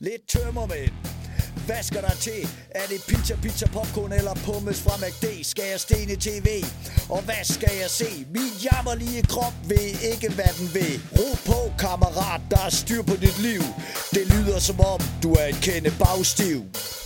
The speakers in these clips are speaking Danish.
Lidt tømmermænd. Hvad skal der til? Er det pizza, popcorn eller pommes fra McD? Skal jeg stene TV? Og hvad skal jeg se? Min jammerlige krop ved ikke, hvad den vil. Ro på, kammerat, der er styr på dit liv. Det lyder som om, du er en kende bagstiv.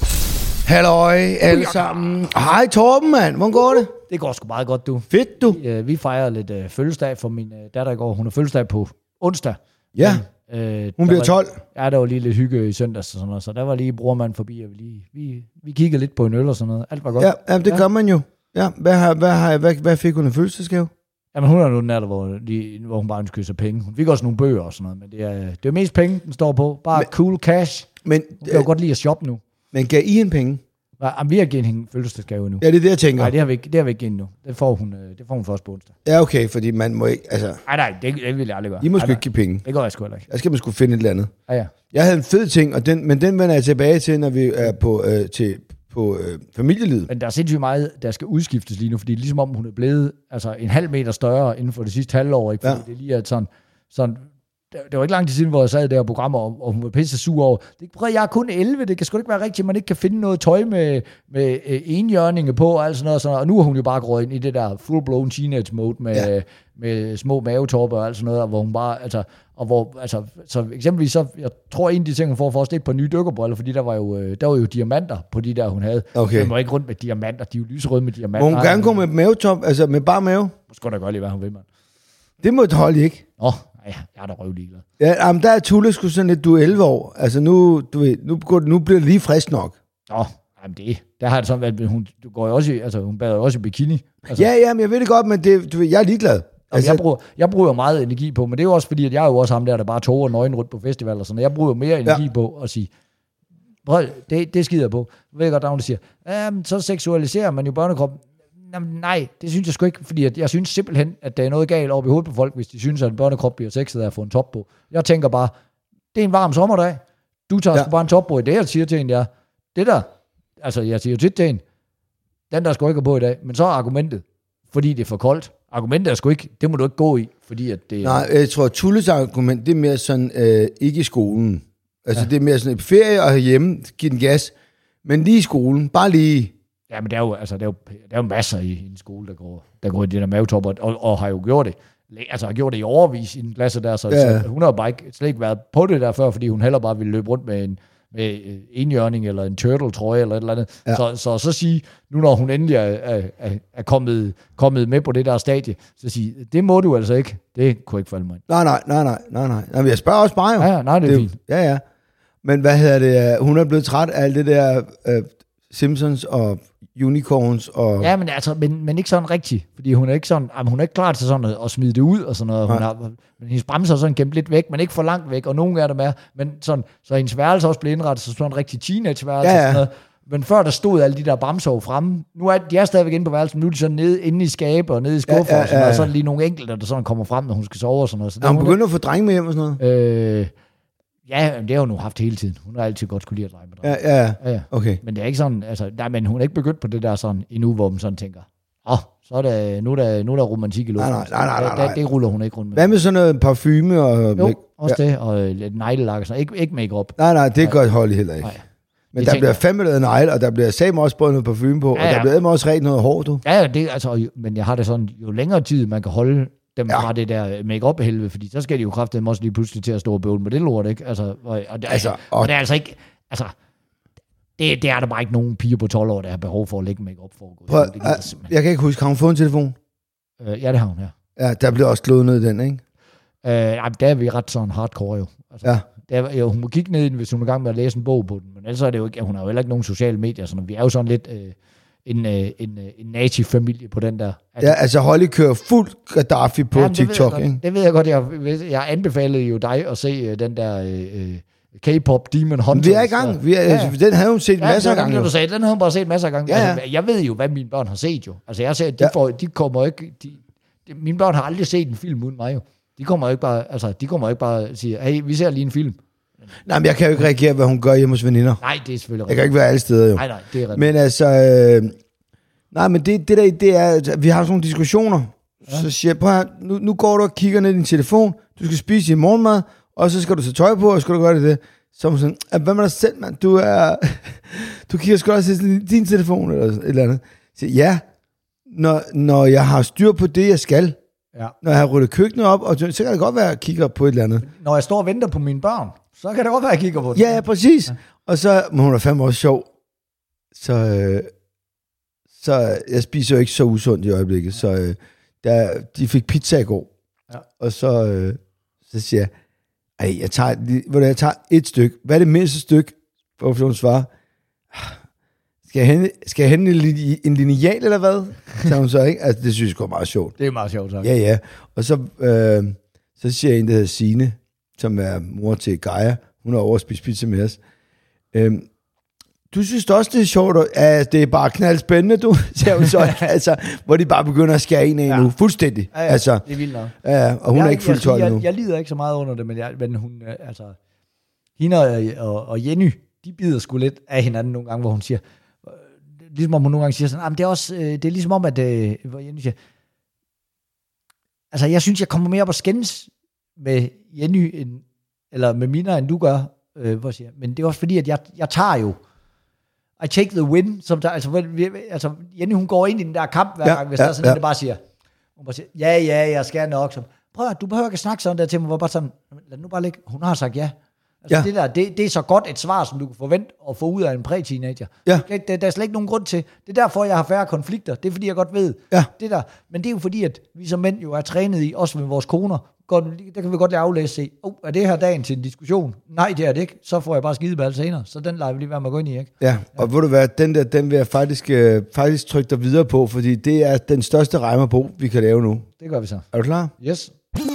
Halløj, alle sammen. Hej Torben, mand. Hvordan går det? Det går sgu meget godt, du. Fedt, du. Vi fejrer lidt fødselsdag for min datter i går. Hun har fødselsdag på onsdag. Ja, hun bliver 12. Ja, der var lige lidt hygge i søndags og sådan noget. Så der var lige brormand forbi, og vi kiggede lidt på en øl og sådan noget. Alt var godt. Ja, det gør man jo. Ja, hvad fik hun en fødselsdagsgave? Jamen, hun er nu den der, hvor hun bare ønsker sig penge. Hun fik også nogle bøger og sådan noget, men det er mest penge, den står på. Bare cool cash. Men hun kan jo godt lide at shoppe nu. Men gav I en penge? Jamen, vi har givet hende en fødselsdagsgave nu. Ja, det er det, jeg tænker. Nej, det har vi ikke givet nu. Det får hun først på onsdag. Ja, okay, fordi man må ikke, altså... Nej, det vil jeg aldrig gøre. I må sgu ikke give penge. Det går jeg sgu heller ikke. Der skal man sgu finde et eller andet. Ja. Jeg havde en fed ting, men den vender jeg tilbage til, når vi er på familielivet. Men der er sindssygt meget, der skal udskiftes lige nu, fordi ligesom om hun er blevet altså en halv meter større inden for det sidste halvår, ikke? Fordi det lige er sådan det var ikke lang tid siden, hvor jeg sad der i programmer, og hun var pisse sur over. Jeg er kun 11, det kan sgu ikke være rigtigt, at man ikke kan finde noget tøj med enhjørninge på, og alt sådan noget, og nu har hun jo bare gået ind i det der full-blown teenage mode med små mavetopper og alt sådan noget, og hvor hun bare, så eksempelvis, jeg tror en af de ting, hun får for os, det er et par nye dykkerbriller, fordi der var jo diamanter på de der, hun havde. Okay. Hun var ikke rundt med diamanter, de er jo lyserøde med diamanter. Må hun gerne gå med mavetop, altså med bare mave? Måske da godt lige, hvad hun vil, mand. Det må holde ikke. Ja, jeg er da røvligeglad. Ja, men der er Tulle sgu sådan lidt, du er 11 år. Altså nu bliver det lige frisk nok. Jamen der har det sådan, at hun bader jo også i bikini. Altså. Ja, men jeg ved det godt, men jeg er ligeglad. Altså, jeg bruger meget energi på, men det er jo også fordi, at jeg er jo også ham der bare tog og nøgen rundt på festival og sådan. Jeg bruger mere energi på at sige, prøv, det skider jeg på. Jeg ved godt, der er nogen, der siger, så seksualiserer man jo børnekroppen. Nej, det synes jeg sgu ikke, fordi jeg synes simpelthen, at der er noget galt over i hovedet på folk, hvis de synes, at en børnekrop bliver sexet af at få en top på. Jeg tænker bare, det er en varm sommerdag. Du tager sgu bare en top på i det, jeg siger til en, det der, altså jeg siger jo tit til en, den der sgu ikke på i dag, men så er argumentet, fordi det er for koldt. Argumentet er sgu ikke, det må du ikke gå i, fordi at det... Nej, jeg tror, Tulles argument, det er mere sådan, ikke i skolen. Altså det er mere sådan, ferie og hjemme, giv den gas, men lige i skolen, bare lige... Ja, men der er jo masser i en skole, der går i det der mavetopper, og har jo gjort det. Altså har gjort det i overvis i en klasse der, så hun har bare slet ikke været på det der før, fordi hun heller bare ville løbe rundt med en hjørning eller en turtle-trøje eller et eller andet. Ja. Så sige, nu når hun endelig er kommet med på det der stadie, så sige, det må du altså ikke. Det kunne ikke falde mig ind. Nej. Men jeg spørger også bare jo. Ja, nej, det er fint. Ja. Men hvad hedder det? Hun er blevet træt af alt det der... Simpsons og Unicorns og... Ja, men ikke sådan rigtigt, fordi hun er ikke sådan, hun er ikke klar til sådan at smide det ud og sådan noget. Men hendes bremser er sådan gemt lidt væk, men ikke for langt væk, og nogle af dem er, men sådan, så hendes værelse også blev indrettet så sådan en rigtig teenage-værelse og sådan noget. Men før der stod alle de der bremser fremme, nu er de stadigvæk inde på værelsen, nu er de sådan nede inde i skabe og nede i skuffer og sådan noget, og så er der lige nogle enkelte, der sådan kommer frem, når hun skal sove og sådan noget. Så hun begynder at få drenge med hjem og sådan noget? Ja, det har hun nu haft hele tiden. Hun har altid godt skulle lide at lege med drenge. Ja. Okay. Men det er ikke sådan, altså, men hun er ikke begyndt på det der sådan endnu, hvor man sådan tænker, så er der, nu er der romantik i luften. Nej. Det ruller hun ikke rundt med. Hvad med sådan noget parfume og... Jo, også det, og lidt neglelak og sådan. Ikke make-up. Nej, det gør Holly heller ikke. Nej. Men der bliver fandme lavet negle, og der bliver sammen også både noget parfume på, og der bliver også rent noget hår, du. Ja, det altså, men jeg har det sådan, jo længere tid man kan holde dem fra det der make-up-helvede, fordi så skal de jo kraftedeme også lige pludselig til at stå og bøvle med det lort, ikke? Og det er altså ikke... Altså, det er der bare ikke nogen piger på 12 år, der har behov for at lægge make-up for. Jeg kan ikke huske, har hun fået en telefon? Ja, det har hun, ja. Ja, der bliver også slået ned i den, ikke? Der er vi ret sådan hardcore, jo. Altså, hun må kigge ned i den, hvis hun er i gang med at læse en bog på den, men ellers er det jo ikke... Hun har jo heller ikke nogen sociale medier, så vi er jo sådan lidt... en nazi-familie på den der. Altså Holly kører fuld Gaddafi på TikTok, ikke? Det ved jeg godt. Jeg anbefalede jo dig at se den der K-pop Demon Hunter. Vi er i gang. Den havde hun set masser af gange. Den havde hun bare set masser af gange. Ja. Altså, jeg ved jo, hvad mine børn har set jo. Altså jeg ser, de kommer ikke... mine børn har aldrig set en film uden mig jo. De kommer ikke bare og siger, hey, vi ser lige en film. Nej, men jeg kan jo ikke reagere, hvad hun gør hjemme hos veninder. Nej, det er selvfølgelig rigtigt. Jeg kan ikke være alle steder, jo. Nej, det er rigtigt. Men altså... nej, men det er... Vi har sådan nogle diskussioner. Ja. Så siger jeg, prøv her, nu går du og kigger ned i din telefon. Du skal spise din morgenmad, og så skal du tage tøj på, og skal du gøre det. Så hun sådan, hvad med dig selv, mand? Du kigger sgu også til din telefon, eller et eller andet. Så ja, når jeg har styr på det, jeg skal, når jeg har ryddet køkkenet op, og så kan det godt være, at jeg kigger på et eller andet. Når jeg står og venter på mine børn, så kan det godt være, at jeg kigger på det. Ja, præcis. Ja. Og så, men hun er fandme også sjov. Så jeg spiser jo ikke så usundt i øjeblikket, så de fik pizza i går. Ja. Og så siger jeg, jeg tager et stykke. Hvad er det mindste stykke? Hvorfor hun svarer, skal jeg hente en lineal eller hvad? Så hun så, ikke? Altså, det synes jeg er meget sjovt. Det er meget sjovt, tak. Ja. Og så siger jeg en, der hedder Signe, som er mor til Gaia. Hun har overspist pizza med os. Du synes også, det er sjovt, at det er bare knaldspændende, du, siger hun så, altså, hvor de bare begynder at skære en af nu, fuldstændig. Ja, altså, det er vildt nok. Ja, og hun er ikke fuldt 12 nu. Jeg lider ikke så meget under det, men hun, altså, hende og Jenny, de bider sgu lidt af hinanden nogle gange, hvor hun siger, ligesom om hun nogle gange siger sådan, det er også, det er ligesom om, at, hvor Jenny siger, altså, jeg synes, jeg kommer mere op og skændes med Jenny, eller med Mina, end du gør, hvor siger, men det er også fordi, at jeg tager jo, I take the win, som der, altså Jenny, hun går ind i den der kamp hver gang, hvis der er sådan, det bare siger, hun bare siger, ja, jeg skal nok, så prøv at, du behøver ikke snakke sådan der til mig, hvor bare sådan, lad nu bare ligge, hun har sagt ja. Altså det er så godt et svar, som du kan forvente at få ud af en præ-teenager. Ja. Der er slet ikke nogen grund til. Det er derfor, jeg har færre konflikter. Det er fordi, jeg godt ved det der. Men det er jo fordi, at vi som mænd jo er trænet i, også med vores koner, der kan vi godt lade aflæse se, er det her dagen til en diskussion? Nej, det er det ikke. Så får jeg bare skideball senere. Så den lader vi lige være med at gå ind i, ikke? Ja, og ved du hvad, den vil jeg faktisk trykke dig videre på, fordi det er den største rejmerbog, vi kan lave nu. Det gør vi så. Er du klar? Yes.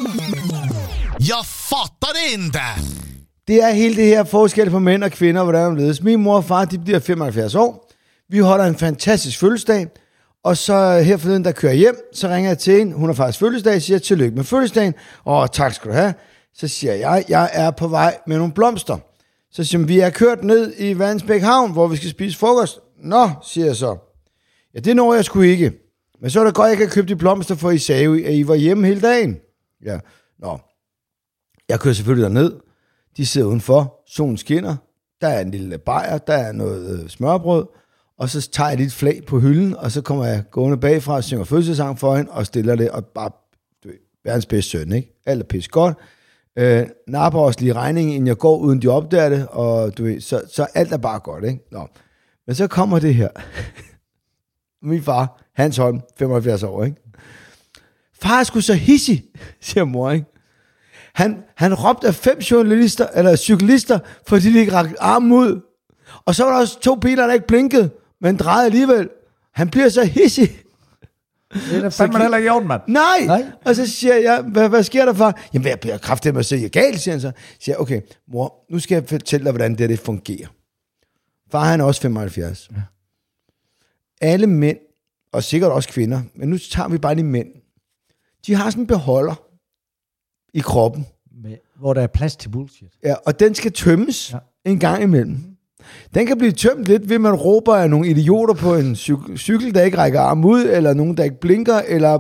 Jeg fatter det ikke. Det er hele det her forskel på mænd og kvinder, hvordan man ledes. Min mor og far, de bliver 75 år. Vi holder en fantastisk fødselsdag. Og så her forleden, der kører hjem, så ringer jeg til hende. Hun har faktisk fødselsdag, siger tillykke med fødselsdagen. Tak skal du have. Så siger jeg er på vej med nogle blomster. Så siger vi er kørt ned i Vandensbæk Havn, hvor vi skal spise frokost. Nå, siger jeg så. Ja, det når jeg sgu ikke. Men så er det godt, jeg kan købe de blomster, for I sagde jo, at I var hjemme hele dagen. Ja, nå. Jeg kører selvfølgelig derned. De sidder udenfor, solen skinner, der er en lille bajer, der er noget smørbrød, og så tager jeg lidt flag på hylden, og så kommer jeg gående bagfra og synger fødselsang for hende, og stiller det, og bare, verdens bedste søn, ikke? Alt er pisse godt. Napper også lige regningen, inden jeg går, uden de opdager det, og så alt er bare godt, ikke? Nå. Men så kommer det her. Min far, Hans Holm, 75 år, ikke? Far er sgu så hissig, siger mor, ikke? Han råbte af 5 cyklister, fordi de ikke rakte armen ud. Og så var der også 2 biler, der ikke blinkede, men drejede alligevel. Han bliver så hissig. Det er fandme heller ikke i orden, mand. Nej. Og så siger jeg, hvad sker der, far? Jamen, jeg bliver kraftigt med at se, galt, siger han så. Siger okay, mor, nu skal jeg fortælle dig, hvordan det fungerer. Far, han er også 75. Ja. Alle mænd, og sikkert også kvinder, men nu tager vi bare de mænd. De har sådan en beholder i kroppen. Hvor der er plads til bullshit. Ja, og den skal tømmes en gang imellem. Den kan blive tømt lidt, ved man råber af nogle idioter på en cykel, der ikke rækker arm ud, eller nogen, der ikke blinker, eller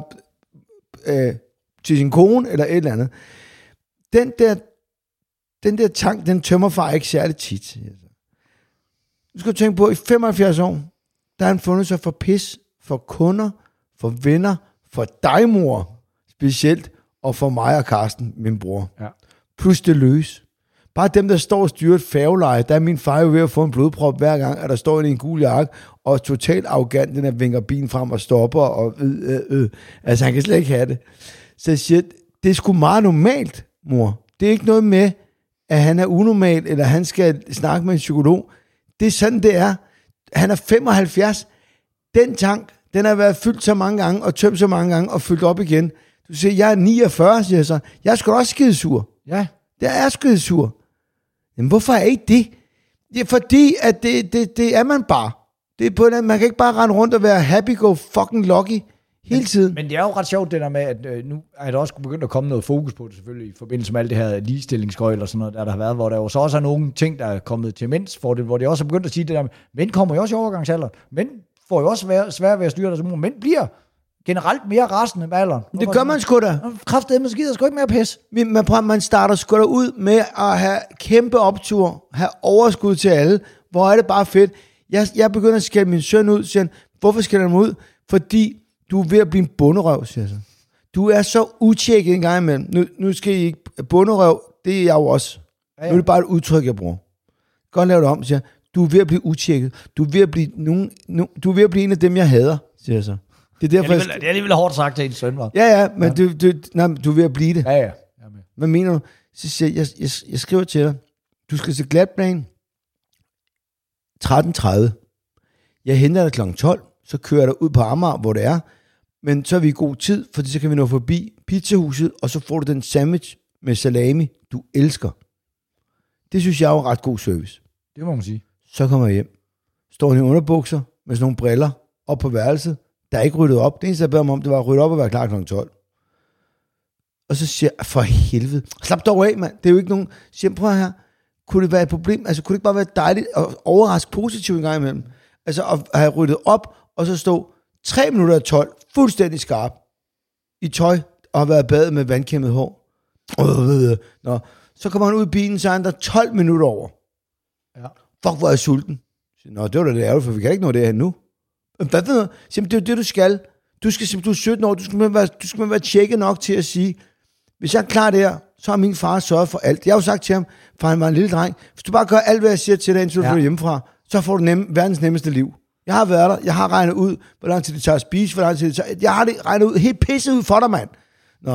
til sin kone, eller et eller andet. Den der tank, den tømmer far ikke særligt tit. Du skal tænke på, at i 75 år, der har han fundet sig for pis, for kunder, for venner, for dig, mor, specielt, og for mig og Karsten, min bror. Ja. Plus det løs. Bare dem, der står og styrer et færgeleje, der er min far jo ved at få en blodprop hver gang, at der står en gul jakke, og totalt arrogant, den der vinker bilen frem og stopper, og altså han kan slet ikke have det. Så jeg siger, det er sgu meget normalt, mor. Det er ikke noget med, at han er unormal, eller han skal snakke med en psykolog. Det er sådan, det er. Han er 75. Den tank, den har været fyldt så mange gange, og tømt så mange gange, og fyldt op igen. Du siger, jeg er 49, siger jeg så. Jeg er sgu da også skidesur. Ja. Det er skidesur. Men hvorfor er I det? Det er fordi, at det er man bare. Det er på den, man kan ikke bare rende rundt og være happy go fucking lucky hele tiden. Men det er jo ret sjovt det der med, at nu er der også begyndt at komme noget fokus på det selvfølgelig, i forbindelse med alt det her ligestillingsgøjl og sådan noget, der har været, hvor der jo så også er nogle ting, der er kommet til mænds fordel, hvor det også er begyndt at sige det der med, mænd kommer jo også i overgangsalderen. Mænd får jo også svært ved at styre det, så mænd bliver generelt mere rasende med alderen. Det gør man sgu da. Kraftedeme, så gider sgu ikke mere pis. Man starter sgu da ud med at have kæmpe optur, have overskud til alle. Hvor er det bare fedt. Jeg begynder at skælde min søn ud, siger han. Hvorfor skælder han ud? Fordi du er ved at blive en bunderøv, siger han. Du er så utjekket en gang imellem. Nu skal I ikke... Bunderøv, det er jeg jo også. Ja. Nu er det bare et udtryk, jeg bruger. Godt lave det om, siger jeg. Du er ved at blive utjekket. Du er ved at blive en af dem, jeg hader, siger jeg så. Det er derfor, det er alligevel hårdt sagt til en søn, var. Ja, men du er ved at blive det. Ja. Hvad mener du? Så siger jeg skriver til dig, du skal til Glatplan 13:30. Jeg henter dig kl. 12, så kører jeg dig ud på Amager, hvor det er. Men så er vi i god tid, fordi så kan vi nå forbi pizzahuset, og så får du den sandwich med salami, du elsker. Det synes jeg er jo ret god service. Det må man sige. Så kommer jeg hjem. Står i underbukser med sådan nogle briller op på værelset. Der er ikke ryddet op. Det eneste, jeg beder mig om, det var at rydde op og være klar kl. 12. Og så siger jeg, for helvede, slap dog af, mand. Det er jo ikke nogen... Siger, prøv her. Kunne det være et problem? Altså, kunne det ikke bare være dejligt og overraske positivt en gang imellem? Altså, at have ryddet op, og så stå 3 minutter af 12, fuldstændig skarp, i tøj, og har været badet med vandkæmmet hår. Nå. Så kommer han ud i bilen, så er han der 12 minutter over. Ja. Fuck, hvor er jeg sulten. Nå, det var da det ærgerligt, for vi kan ikke nå det her nu. Hvad ved du? Jamen, det er det, du skal. Du er 17 år, du skal være tjekket nok til at sige, hvis jeg er klar der, så har min far sørget for alt. Jeg har jo sagt til ham, for han var en lille dreng, hvis du bare gør alt, hvad jeg siger til dig, indtil du får hjemmefra, så får du verdens nemmeste liv. Jeg har været der, jeg har regnet ud, hvor lang tid det tager at spise, hvor lang tid det tager. Jeg har det regnet ud, helt pisset ud for dig, mand. Nå.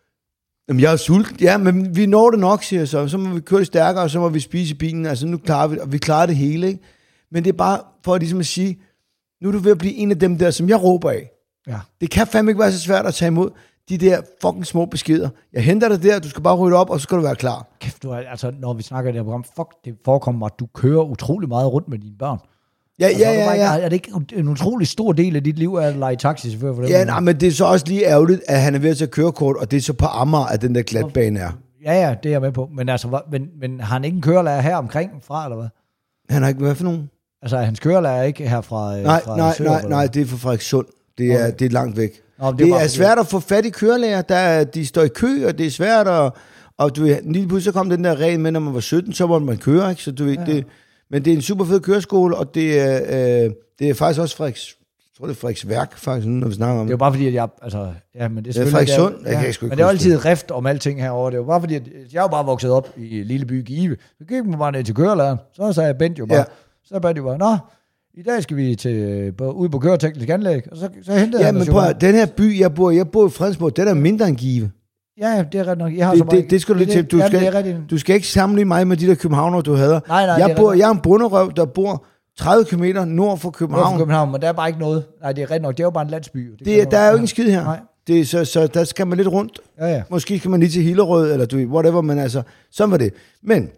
Jamen, jeg er sulten. Ja, men vi når det nok, siger jeg så. Så må vi køre det stærkere, og så må vi spise i bilen. Altså, nu klarer vi det, og vi klarer det hele, ikke? Men det er bare for at, ligesom at sige, nu er du ved at blive en af dem der, som jeg råber af. Ja. Det kan fandme ikke være så svært at tage imod de der fucking små beskeder. Jeg henter dig der, du skal bare rydde op, og så skal du være klar. Kæft, altså, når vi snakker i det her program, det forekommer mig, at du kører utrolig meget rundt med dine børn. Ja. Er det ikke en utrolig stor del af dit liv at lege taxichauffør for det? Ja, nej, men det er så også lige ærgerligt, at han er ved at tage kørekort, og det er så på Amager, at den der Glatbane er. Ja, det er jeg med på. Men altså, men har han ikke en kørelærer her omkring fra, eller hvad? Han har ikke, hvad for nogen? Altså, hans kørelærer ikke her fra Nej, det er fra Frederikssund. Det er langt væk. Det er svært at få fat i kørelærer, de står i kø, og det er svært og du ved, lige pludselig kom den der regel med, når man var 17, så måtte man køre, ikke? Så du ved, men det er en super fed køreskole, og det er faktisk også Frederiksværk, faktisk, når vi snakker om det. Det er jo bare fordi, at jeg, altså, ja, men det er selvfølgelig... Det er Frederikssund, men det er altid rift om alting herovre. Det er jo bare fordi, at jeg er jo bare vokset op i lille by Give. Så gik man bare ned til kørelæreren, så sagde Bent jo bare, så Bent jo bare, nå, i dag skal vi ud på køreteknisk anlæg, og så hentede jeg... Ja, men prøv at, den her by, jeg bor i Fredensborg, den er mindre end Give. Ja, det er ret nok. Jeg har det skal du lige til. Du skal ikke sammenligne mig med de der københavnere, du hader. Nej, jeg er en bunderøv, der bor 30 km nord for København. Nord for København, men der er bare ikke noget. Nej, det er ret nok. Det er jo bare en landsby. Der er jo ingen skid her. Nej. Så der skal man lidt rundt. Ja. Måske skal man lige til Hillerød, eller du whatever, men altså, sådan var det. Men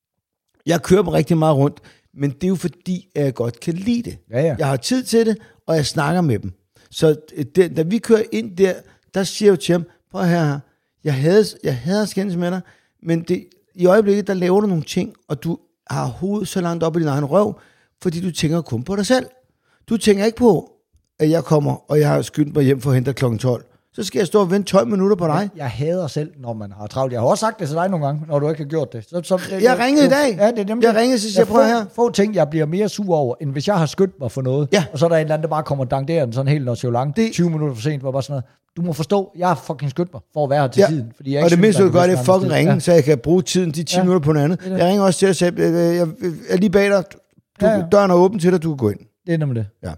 jeg kører på rigtig meget rundt, men det er jo fordi, jeg godt kan lide det. Ja. Jeg har tid til det, og jeg snakker med dem. Så da vi kører ind der siger jeg jo til ham, prøv her, jeg hader skændes med dig, men i øjeblikket, der laver du nogle ting, og du har hovedet så langt op i din egen røv, fordi du tænker kun på dig selv. Du tænker ikke på, at jeg kommer, og jeg har skyndt mig hjem for at hente kl. 12. Så skal jeg stå og vente 12 minutter på dig. Jeg hader selv, når man har travlt. Jeg har også sagt det til dig nogle gange, når du ikke har gjort det. Jeg ringede i dag. Ja, jeg ringede, så siger prøv her. Få ting, jeg bliver mere sur over, end hvis jeg har skyndt mig for noget. Ja. Og så er der en eller anden, der bare kommer dangderen sådan helt nonchalant. 20 minutter for sent, var bare sådan noget. Du må forstå, jeg har fucking skyndt mig for at være her til tiden. Fordi jeg og det mindste, du gør, det er fucking ringe, så jeg kan bruge tiden de 10 minutter på noget andet. Jeg ringer også til dig og siger, jeg er lige bag dig. Døren er åben til dig, du kan gå ind. Det er nemlig det. Ja.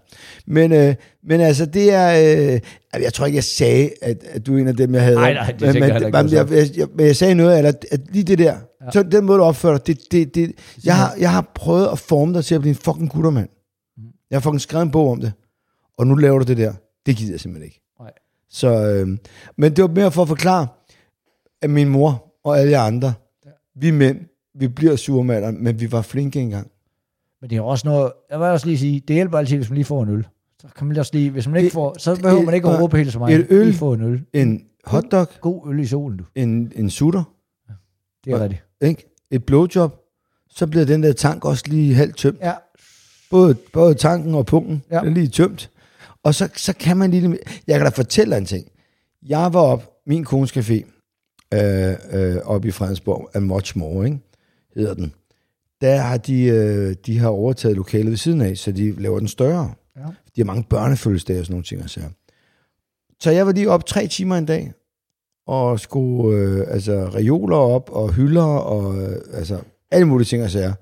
Men altså, det er... jeg tror ikke, jeg sagde, at du er en af dem, jeg havde. Nej, det tænker jeg men jeg sagde noget, at lige det der, så den måde, du opfører dig, jeg har prøvet at forme dig til at blive en fucking guttermand. Jeg har fucking skrevet en bog om det, og nu laver du det der. Det gider jeg simpelthen ikke. Nej. Så, men det var mere for at forklare, at min mor og alle andre, vi mænd, vi bliver sure med alderen, men vi var flinke engang. Men det er også noget, jeg vil også lige sige, det hjælper altid, hvis man lige får en øl. Så kan man også lige, hvis man ikke får, så behøver man ikke at råbe helt så meget. Et øl, lige få en øl. En hotdog. God øl i solen, du. En sutter. Ja, det er rigtigt. Ikke? Et blowjob. Så bliver den der tank også lige halvt tømt. Ja. Både tanken og punkten er lige tømt. Og så kan man lige... Jeg kan da fortælle dig en ting. Jeg var op, min kones café, oppe i Fredensborg, and much more, ikke? Hedder den. Der har de har overtaget lokalet ved siden af, så de laver den større. Ja. De har mange børnefødselsdage og sådan nogle ting. Så jeg var lige op 3 timer en dag, og skulle reoler op, og hylder, og alle mulige ting og sager.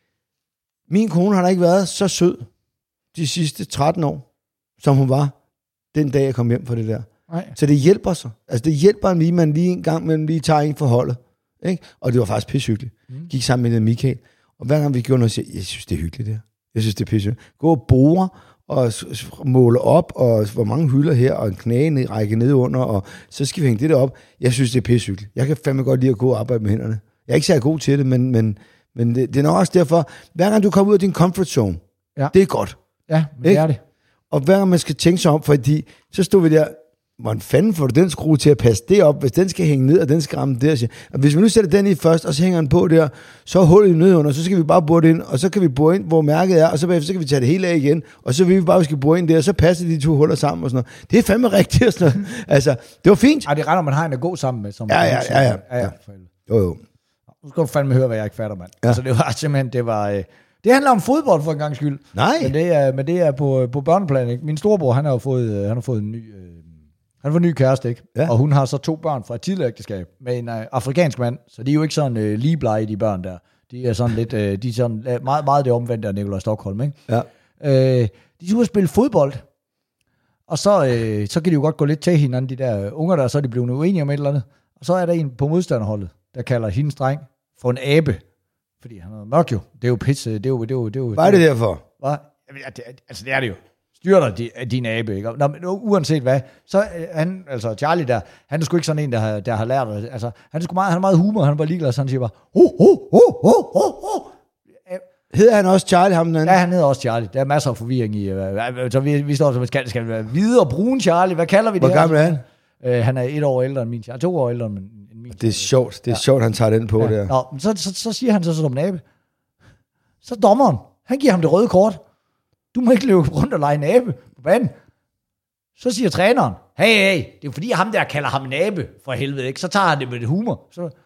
Min kone har da ikke været så sød de sidste 13 år, som hun var den dag, jeg kom hjem fra det der. Nej. Så det hjælper sig. Altså det hjælper lige, man lige en gang mellem lige tager en for holdet. Ikke? Og det var faktisk pissehyggeligt. Gik sammen med Michael. Og hver gang vi gjorde noget, siger jeg synes, det er hyggeligt det her. Jeg synes, det er pissehyggeligt. Gå og bore og måle op, og hvor mange hylder her, og en knæ række ned under, og så skal vi hænge det der op. Jeg synes, det er pissehyggeligt. Jeg kan fandme godt lide at gå og arbejde med hænderne. Jeg er ikke så god til det, men det er nok også derfor, hver gang du kommer ud af din comfort zone, det er godt. Ja, men det er det. Og hver gang man skal tænke sig om, fordi så stod vi der, hvordan fanden får du den skrue til at passe det op, hvis den skal hænge ned, og den skal ramme der. Og hvis vi nu sætter den i først, og så hænger den på der, så er hullet ned under, så skal vi bare bore det ind, og så kan vi bore ind, hvor mærket er, og så bagefter kan vi tage det hele af igen, og så vil vi bare, vi skal bore ind der, og så passer de 2 huller sammen og sådan noget. Det er fandme rigtigt og sådan noget. Altså, det var fint. Ej, det er ret, man har en at gå sammen med. Som Ja. Jo. Nu skal du fandme høre, hvad jeg ikke fatter, mand. Ja. Altså, det var simpelthen, det handler om fodbold for en gang skyld. Nej. Men det er på børneplan, ikke? Min storebror, han har fået en ny... Han var ny kæreste, ikke? Ja. Og hun har så 2 børn fra et tidligere ægteskab med en afrikansk mand, så de er jo ikke sådan ligeblege, de børn der. De er sådan lidt, de er sådan meget det omvendte af Nikolaj Stockholm, ikke? Ja. De skulle spille fodbold, og så kan de jo godt gå lidt til hinanden, de der unger der, så er de blevet uenige om et eller andet. Og så er der en på modstanderholdet, der kalder hendes dreng for en abe, fordi han er mørk jo. Det er jo pisse, det er jo. Hvad er det derfor? Hvad? Altså det er det jo. Styr dig din abe, ikke? Nå, men uanset hvad, så han, altså Charlie der, han er sgu ikke sådan en, der har lært, altså, han er meget humor, han er bare ligeglad, så han siger bare, Hedder han også Charlie, ham den anden? Ja, han hedder også Charlie, der er masser af forvirring i, så vi står som, skal det være hvide og brune Charlie, hvad kalder vi det? Hvor gammel er han? Han er 1 år ældre end min Charlie, 2 år ældre end min. Det er sjovt, sjovt, han tager den på der. Nå, så siger han så som en abe, så dommeren, han giver ham det røde kort. Du må ikke løbe rundt og lege en abe på banen. Så siger træneren, hey, det er jo fordi ham der kalder ham en abe, for helvede, ikke? Så tager han det med det humor.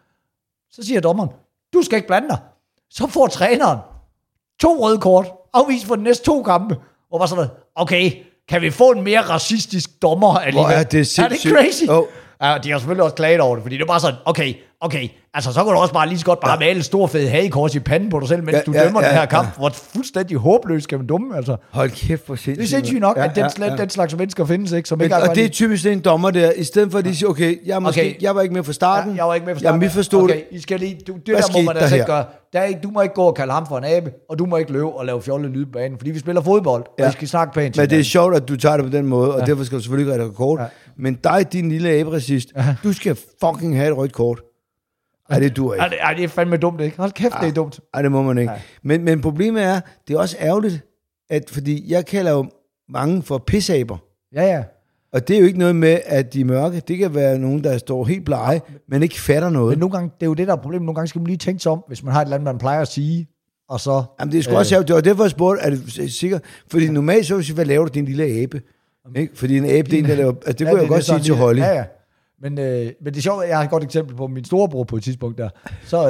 Så siger dommeren, du skal ikke blande dig. Så får træneren 2 røde kort, afvist for de næste 2 kampe. Og var sådan, okay, kan vi få en mere racistisk dommer alligevel? Er det crazy? Oh. Ja, de har selvfølgelig også klaget over det, fordi det er bare sådan, okay, altså så kan du også bare lige så godt bare male et stor fed hagekors i panden på dig selv, mens du dømmer den her kamp. Hvor fuldstændig håbløst skal man dumme, altså. Hold kæft, hvor sindssygt. Det er sindssygt nok, at den slags mennesker findes, ikke? Som ikke og det er typisk en dommer der, i stedet for at de siger, okay, jeg var ikke med fra starten. Jeg var ikke med fra starten. Jeg misforstod det. Okay, I skal lige, det der må man altså ikke gøre. Du må ikke gå og kalde ham for en abe, og du må ikke løbe og lave fjollet lyd på banen, fordi vi spiller fodbold, og vi skal snakke pænt. Men det er sjovt, at du tager det på den måde, og derfor skal du selvfølgelig ikke rette kort. Men dig, din lille abe-racist, du skal fucking have et rødt kort. Ej, det duer ikke. Ej, det er fandme dumt, ikke? Hold kæft, det er dumt. Ej, det må man ikke. Men problemet er, det er også ærgerligt, at fordi jeg kalder jo mange for pissaber. Ja. Og det er jo ikke noget med, at de er mørke. Det kan være nogen, der står helt blege, men ikke fatter noget. Men nogle gange, det er jo det, der er problemet. Nogle gange skal man lige tænke sig om, hvis man har et eller andet, man plejer at sige, og så... Jamen, det er sgu også det var derfor, jeg spurgte, er du sikker? Fordi normalt så vil jeg, hvad laver du, din lille abe? Ikke? Fordi en abe, det laver... Altså, det kunne jeg godt sige til Holly. Ja. Men det er sjovt, jeg har et godt eksempel på min storebror på et tidspunkt der. Så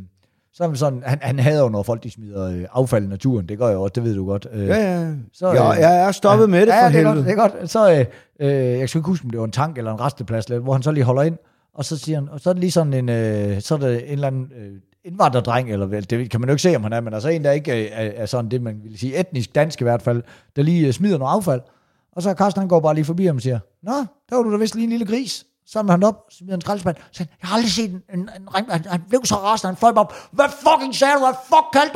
er sådan, han hader jo, når folk de smider affald i naturen. Det gør jeg også, det ved du godt. Så, jeg er stoppet med det for helvede. Det er godt. Så jeg skal ikke huske, om det var en tank eller en resteplads, hvor han så lige holder ind, og så siger han, og så er det lige sådan så er det en eller anden indvandrerdreng, eller vel, det kan man jo ikke se, om han er, men altså en, der ikke er sådan det, man vil sige, etnisk dansk i hvert fald, der lige smider noget affald. Og så Carsten, han går bare lige forbi ham og siger, nå, der var du da vist lige en lille gris. Så samler han op, smider en skraldespand. Så siger, jeg har aldrig set en dreng, han blev så rasende, han fløj op. Hvad fucking sagde du? Hvad fuck kaldte du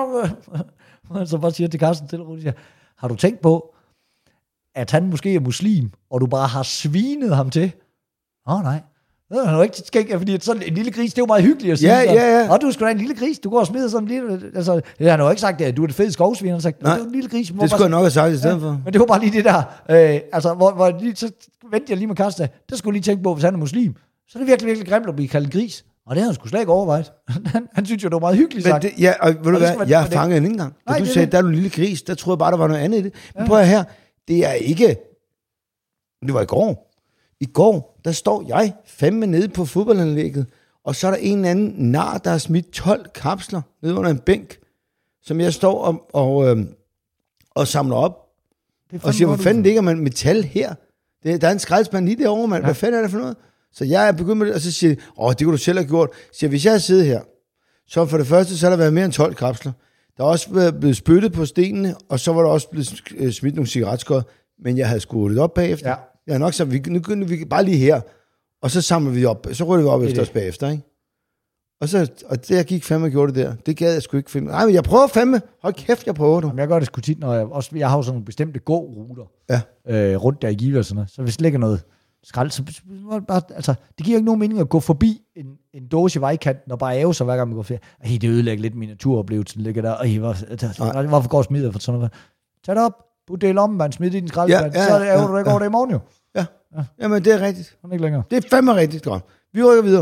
mig? Så bare siger til Carsten til og siger, har du tænkt på, at han måske er muslim, og du bare har svinet ham til? Nej. Det er jo ikke skægt, fordi sådan en lille gris, det er jo meget hyggeligt at sige. Ja. Og du skal da en lille gris, du går og smider sådan en lille... Altså, han har jo ikke sagt, at du er det fede skovsvin, han har sagt, du er en lille gris. Det skulle jeg nok have sagt i stedet for. Men det var bare lige det der, hvor lige, så vendte jeg lige med Karsten, der skulle lige tænke på, hvis han er muslim, så er det virkelig, virkelig grimt at blive kaldt en gris. Og det havde han sgu slet ikke overvejet. han synes jo, det var meget hyggeligt sagt. Men det, og ved du hvad, jeg fangede en engang. Da du sagde, der er du en lille gris, der troede jeg bare, der var noget andet i det. Men prøv her, det er ikke... Det var i går. I går, der står jeg fandme nede på fodboldanlægget, og så er der en eller anden nar, der har smidt 12 kapsler nede under en bænk, som jeg står og samler op. Og siger, hvor fanden ligger man metal her? Der er en skraldespand lige derovre, mand. Hvad fanden er det for noget? Så jeg er begyndt med det, og så siger de, det kunne du selv have gjort. Så siger, hvis jeg havde siddet her, så for det første, så har der været mere end 12 kapsler. Der er også blevet spyttet på stenene, og så var der også blevet smidt nogle cigaretskod, men jeg havde skruet det op bagefter. Ja. Jeg har nok sagt, nu kunne vi bare lige her, og så samler vi op, så rykker vi op efter os bagefter, ikke? Og det, jeg gik fandme og gjorde det der. Det gad jeg sgu ikke finde. Nej, men jeg prøver fandme. Hold kæft, jeg prøver det. Jeg gør det sgu tit, når jeg har jo sådan nogle bestemte gåruter rundt der i Give og sådan noget. Så hvis det ligger noget skrald, så bare, altså, det giver jo ikke nogen mening at gå forbi en dåse i vejkanten og bare æve sig hver gang man går ferie. Det ødelægger lidt min naturoplevelse, ligger der. Hvorfor går smider for sådan noget? Tag det op, put det i lommen, man smider i din skraldespand, så er du ikke over det i morgen jo. Ja. Jamen, det er rigtigt. Ikke længere. Det er fandme rigtigt, godt. Vi rykker videre.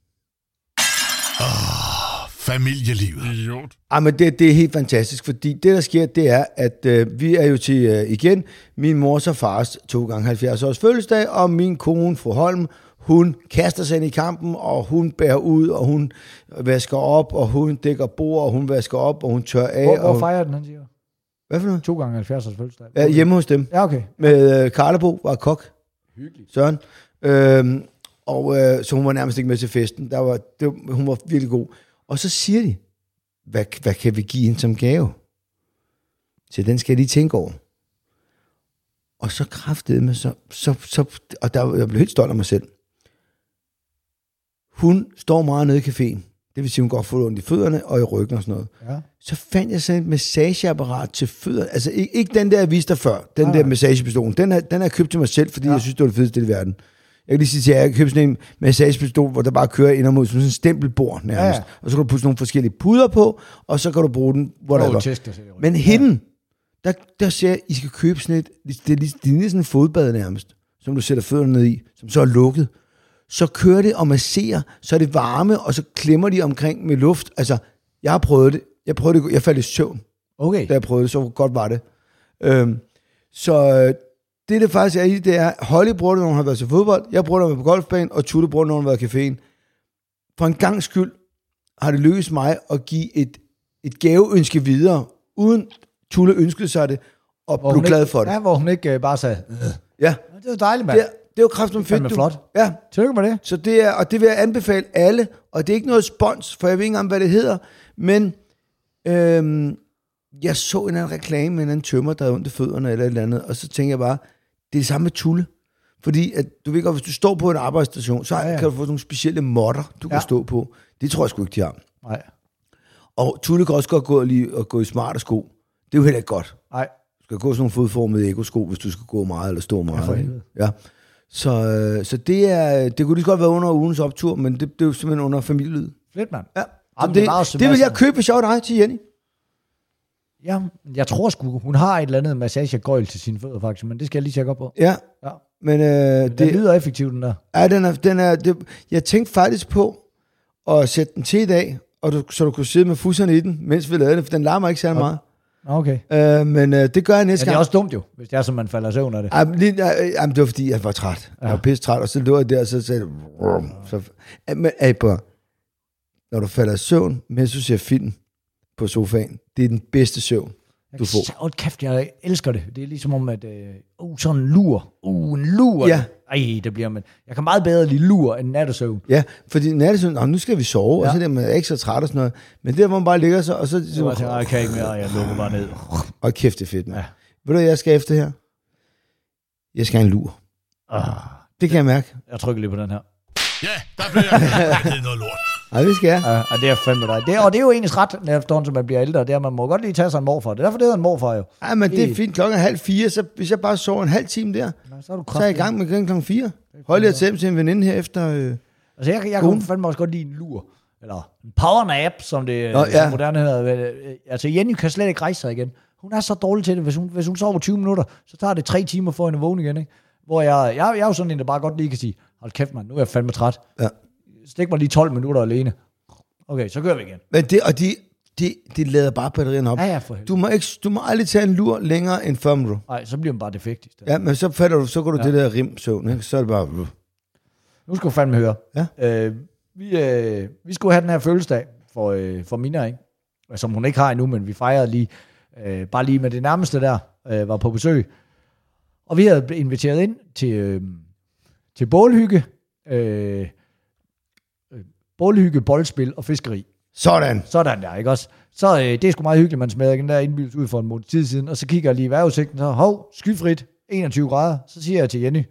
Familielivet. Men det er helt fantastisk, fordi det, der sker, det er, at vi er jo til igen min mors og fars 2 gange 70 års fødselsdag, og min kone, fru Holm, hun kaster sig ind i kampen, og hun bærer ud, og hun vasker op, og hun dækker bord, og hun vasker op, og hun tør af. Hvor fejrer den, han siger? Hvad for noget? 2 gange 70 års fødselsdag. Ja, hjemme hos dem. Ja, okay. Med Karlebo var kok. Hyggeligt. Søren. Så hun var nærmest ikke med til festen. Hun var virkelig god. Og så siger de, hvad kan vi give hende som gave? Så den skal jeg lige tænke over. Og så kraftede med, og jeg blev helt stolt af mig selv. Hun står meget nede i caféen. Det vil sige, hun godt får ondt i fødderne og i ryggen og sådan noget. Ja. Så fandt jeg sådan et massageapparat til fødderne. Altså ikke den der, jeg viste dig før. Den der massagepistolen. Den har jeg købt til mig selv, fordi jeg synes, det var det fedeste i verden. Jeg kan lige sige til jer, jeg købte sådan en massagepistol, hvor der bare kører ind og mod sådan en stempelbord nærmest. Ja. Og så kan du putte nogle forskellige puder på, og så kan du bruge den, hvor der er. Men hende, der ser jeg, I skal købe sådan et, det er sådan en fodbad nærmest, som du sætter fødderne ned i, som så er lukket. Så kører det og masserer, så er det varme, og så klemmer de omkring med luft. Altså, jeg har prøvet det. Jeg faldt i søvn, da jeg prøvede det, så godt var det. Det faktisk er i, det er, Holly bruger det, når hun har været til fodbold, jeg bruger det på golfbanen, og Tutte bruger det, når hun har været i caféen. For en gang skyld har det lykkedes mig at give et gaveønske videre, uden Tutte ønskede sig det, og blev glad for det. Ja, hvor hun ikke bare sagde, ja. Det er jo dejligt, mand. Det er jo kraftigt fedt, du. Flot. Ja. Tillykke med det. Så det er, og det vil jeg anbefale alle, og det er ikke noget spons, for jeg ved ikke engang, hvad det hedder, men jeg så en anden reklame med en anden tømmer, der havde ondt i fødderne eller et eller andet, og så tænker jeg bare, det er det samme med Tulle. Fordi at, du ved godt, hvis du står på en arbejdsstation, så kan du få nogle specielle modder, du kan stå på. Det tror jeg sgu ikke, de har. Nej. Og Tulle kan også godt gå i smarte sko. Det er jo heller ikke godt. Nej. Du skal gå sådan nogle fodformede ekosko, hvis du skal gå meget eller stå meget. Ja. Så det kunne lige godt være under ugens optur, men det er jo simpelthen under familielyd. Fedt, mand. Ja. Det vil jeg købe, hvis jeg var dig til Jenny. Ja, jeg tror sgu, hun har et eller andet massagegøjl til sine fødder faktisk, men det skal jeg lige tjekke op på. Ja. Men det lyder effektivt, den der. Ja, jeg tænkte faktisk på at sætte den til i dag, så du kunne sidde med fusserne i den, mens vi lavede det, for den larmer ikke særlig meget. Okay. Men det gør jeg næste gang. Det er også dumt jo, hvis det er, som man falder i søvn af det. Jamen, det var fordi, jeg var træt. Jeg var pisse træt, og så lå jeg der, og så sagde jeg, men når du falder i søvn, mens du ser film på sofaen, det er den bedste søvn, du får. Kæft, jeg elsker det. Det er ligesom om, at sådan en lur. En lur. Ja. Ej, det bliver man. Jeg kan meget bedre lide lur end nattesøvn. Ja, fordi nattesøvn, nu skal vi sove, og så er man ikke så træt og sådan noget. Men der, hvor man bare ligger så, og så... Jeg kan ikke mere, jeg lukker bare ned. Og kæft, det er fedt, man. Ja. Ved du, hvad jeg skal efter her? Jeg skal have en lur. Det kan jeg mærke. Jeg trykker lige på den her. Ja, der bliver jeg noget lort. Nej, det skal jeg. Ja, det er fandme dig. Og det er jo egentlig ret, når efterhånden, som man bliver ældre, det er, man må godt lige tage sig en morfar. Det er derfor, det hedder en morfar jo. Ja, men det er fint. 3:30, så hvis jeg bare sover en halv time der, så er jeg i gang med 4:00. Hold jer til en veninde her efter... Altså, jeg kunne fandme også godt lide en lur. Eller en powernap, som det som moderne hedder. Altså, Jenny kan slet ikke rejse sig igen. Hun er så dårlig til det. Hvis hun sover 20 minutter, så tager det 3 timer for hende at vågne igen, ikke? Hvor jeg er jo sådan en, der bare godt lige kan sige, hold kæft, man, nu er jeg fandme træt. Ja. Stik mig lige 12 minutter alene. Okay, så kører vi igen. Men De lader bare batterierne op. Ja, for helvede. Du må aldrig tage en lur længere end 40 minutter. Nej, så bliver man bare defekt i stedet. Ja, men så går du det der rimsøvn, ikke? Så er det bare... Nu skal du fandme høre. Ja. Vi skulle have den her fødselsdag for Mina, ikke? Som hun ikke har endnu, men vi fejrede lige, bare lige med det nærmeste der, var på besøg. Og vi havde inviteret ind til bålhygge, boldspil og fiskeri. Sådan der, ikke også? Så det er sgu meget hyggeligt, man smadrer den der indbydelse ud for en måned tid siden, og så kigger jeg lige i vejrudsigten, så skyfrit, 21 grader, så siger jeg til Jenny,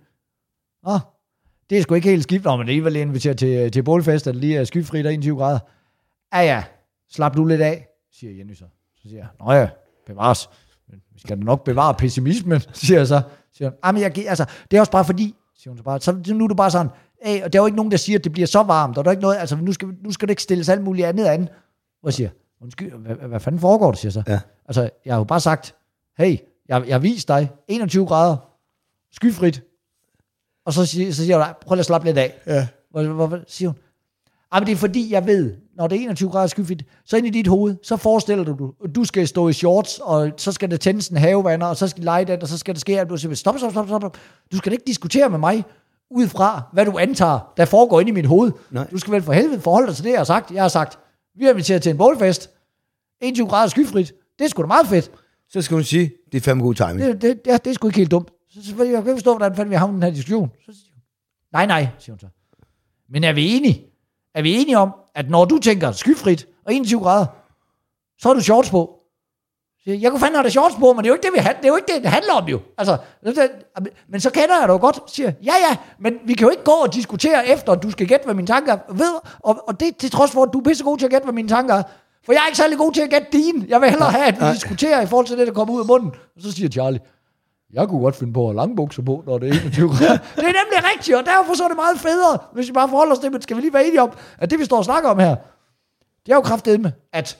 det er sgu ikke helt skidt, men det er vel inviteret til bålfest, at det lige er skyfrit og 21 grader. Ja, slap du lidt af, siger Jenny så. Så siger jeg, nå ja, bevares. Vi skal da nok bevare pessimismen, siger jeg så. Siger hun, men det er også bare fordi, siger hun så bare, så nu er du bare sådan, og der er jo ikke nogen, der siger, at det bliver så varmt, og der er ikke noget, altså nu skal det ikke stilles alt muligt andet an. Hvor siger undskyld, hvad fanden foregår det, siger så. Ja. Altså, jeg har jo bare sagt, hey, jeg har vist dig 21 grader, skyfrit, og så siger jeg, prøv at slappe lidt af. Ja. Hvad siger hun? Men det er fordi, jeg ved, når det er 21 grader skyfrit, så ind i dit hoved, så forestiller du skal stå i shorts, og så skal der tændes en havevander, og så skal lege den, og så skal der ske, at du siger, stop. Du skal ikke diskutere med mig, ud fra, hvad du antager, der foregår inde i mit hoved. Nej. Du skal vel for helvede forholde dig til det, jeg har sagt. Jeg har sagt, vi har inviteret til en bålfest, 21 grader skyfrit, det er sgu da meget fedt. Så skal hun sige, det er fandme god timing. Det er sgu ikke helt dumt. Så selvfølgelig, jeg kan forstå, hvordan fanden vi har den her diskussion. Så siger hun, nej, siger hun så. Men er vi enige? Er vi enige om, at når du tænker skyfrit og 21 grader, så har du shorts på? Jeg kunne fandme have det shorts på, men det er jo ikke det, det handler om jo. Altså, men så kender jeg dig jo godt, siger ja, men vi kan jo ikke gå og diskutere efter, at du skal gætte, hvad mine tanker er. Og det til trods for, at du er pissegod til at gætte, hvad mine tanker er. For jeg er ikke særlig god til at gætte dine. Jeg vil hellere have, at vi diskuterer i forhold til det, der kommer ud af munden. Og så siger Charlie, jeg kunne godt finde på at have lange bukser på, når det er 21 grader. Det er nemlig rigtigt, og derfor så er det meget federe, hvis vi bare forholder os til, men skal vi lige være enige om, at det vi står og snakker om her, det er jo kraftedeme, at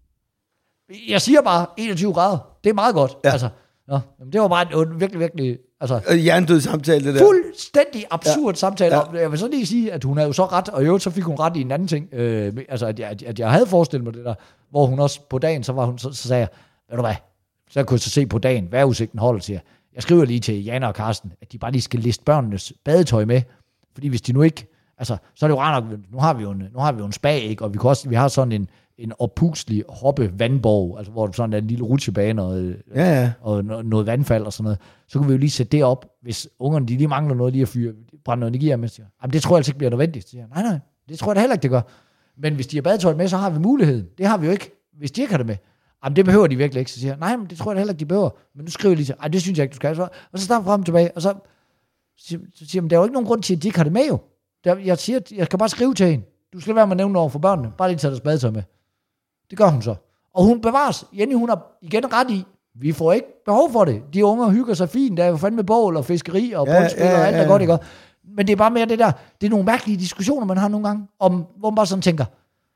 jeg siger bare 21 grader, det er meget godt. Ja. Altså, det var bare en virkelig, altså... Hjernedød samtale, det der. Fuldstændig absurd samtale. Ja. Jeg vil så lige sige, at hun er jo så ret, og i øvrigt så fik hun ret i en anden ting, at jeg havde forestillet mig det der, hvor hun også på dagen, så sagde jeg, ved du hvad, så kunne jeg så se på dagen, vejrudsigten holder, siger jeg skriver lige til Jana og Karsten, at de bare lige skal liste børnenes badetøj med, fordi hvis de nu ikke, altså, så er det jo rart nok, nu har vi jo en spa, ikke? Og vi har sådan en oppuslig vandborg, altså hvor der sådan er en lille rutsjebane og noget vandfald og sådan noget, så kunne vi jo lige sætte det op, hvis ungerne de lige mangler noget lige at brænde noget energi af med, siger, jamen det tror jeg altså ikke bliver nødvendigt. Så siger, nej, det tror jeg da heller ikke, det gør. Men hvis de har badetøj med, så har vi muligheden. Det har vi jo ikke, hvis de ikke har det med. Jamen det behøver de virkelig ikke. Så siger jeg, nej, men det tror jeg da heller ikke, de behøver. Men nu skriver jeg lige til, det synes jeg ikke, du skal. Og så starter frem og tilbage, og så siger man, der er jo ikke nogen grund til, at de ikke har det med jo. Jeg siger, jeg kan bare skrive til hende. Du skal være med at nævne over for børnene. Bare lige tage deres badetøj med. Det gør hun så. Og hun bevares. Jenny, hun har igen ret i. Vi får ikke behov for det. De unger hygger sig fint. Der er jo fandme bål og fiskeri og bundspil og alt der godt, ikke? Men det er bare mere det der. Det er nogle mærkelige diskussioner, man har nogle gange, om, hvor man bare sådan tænker,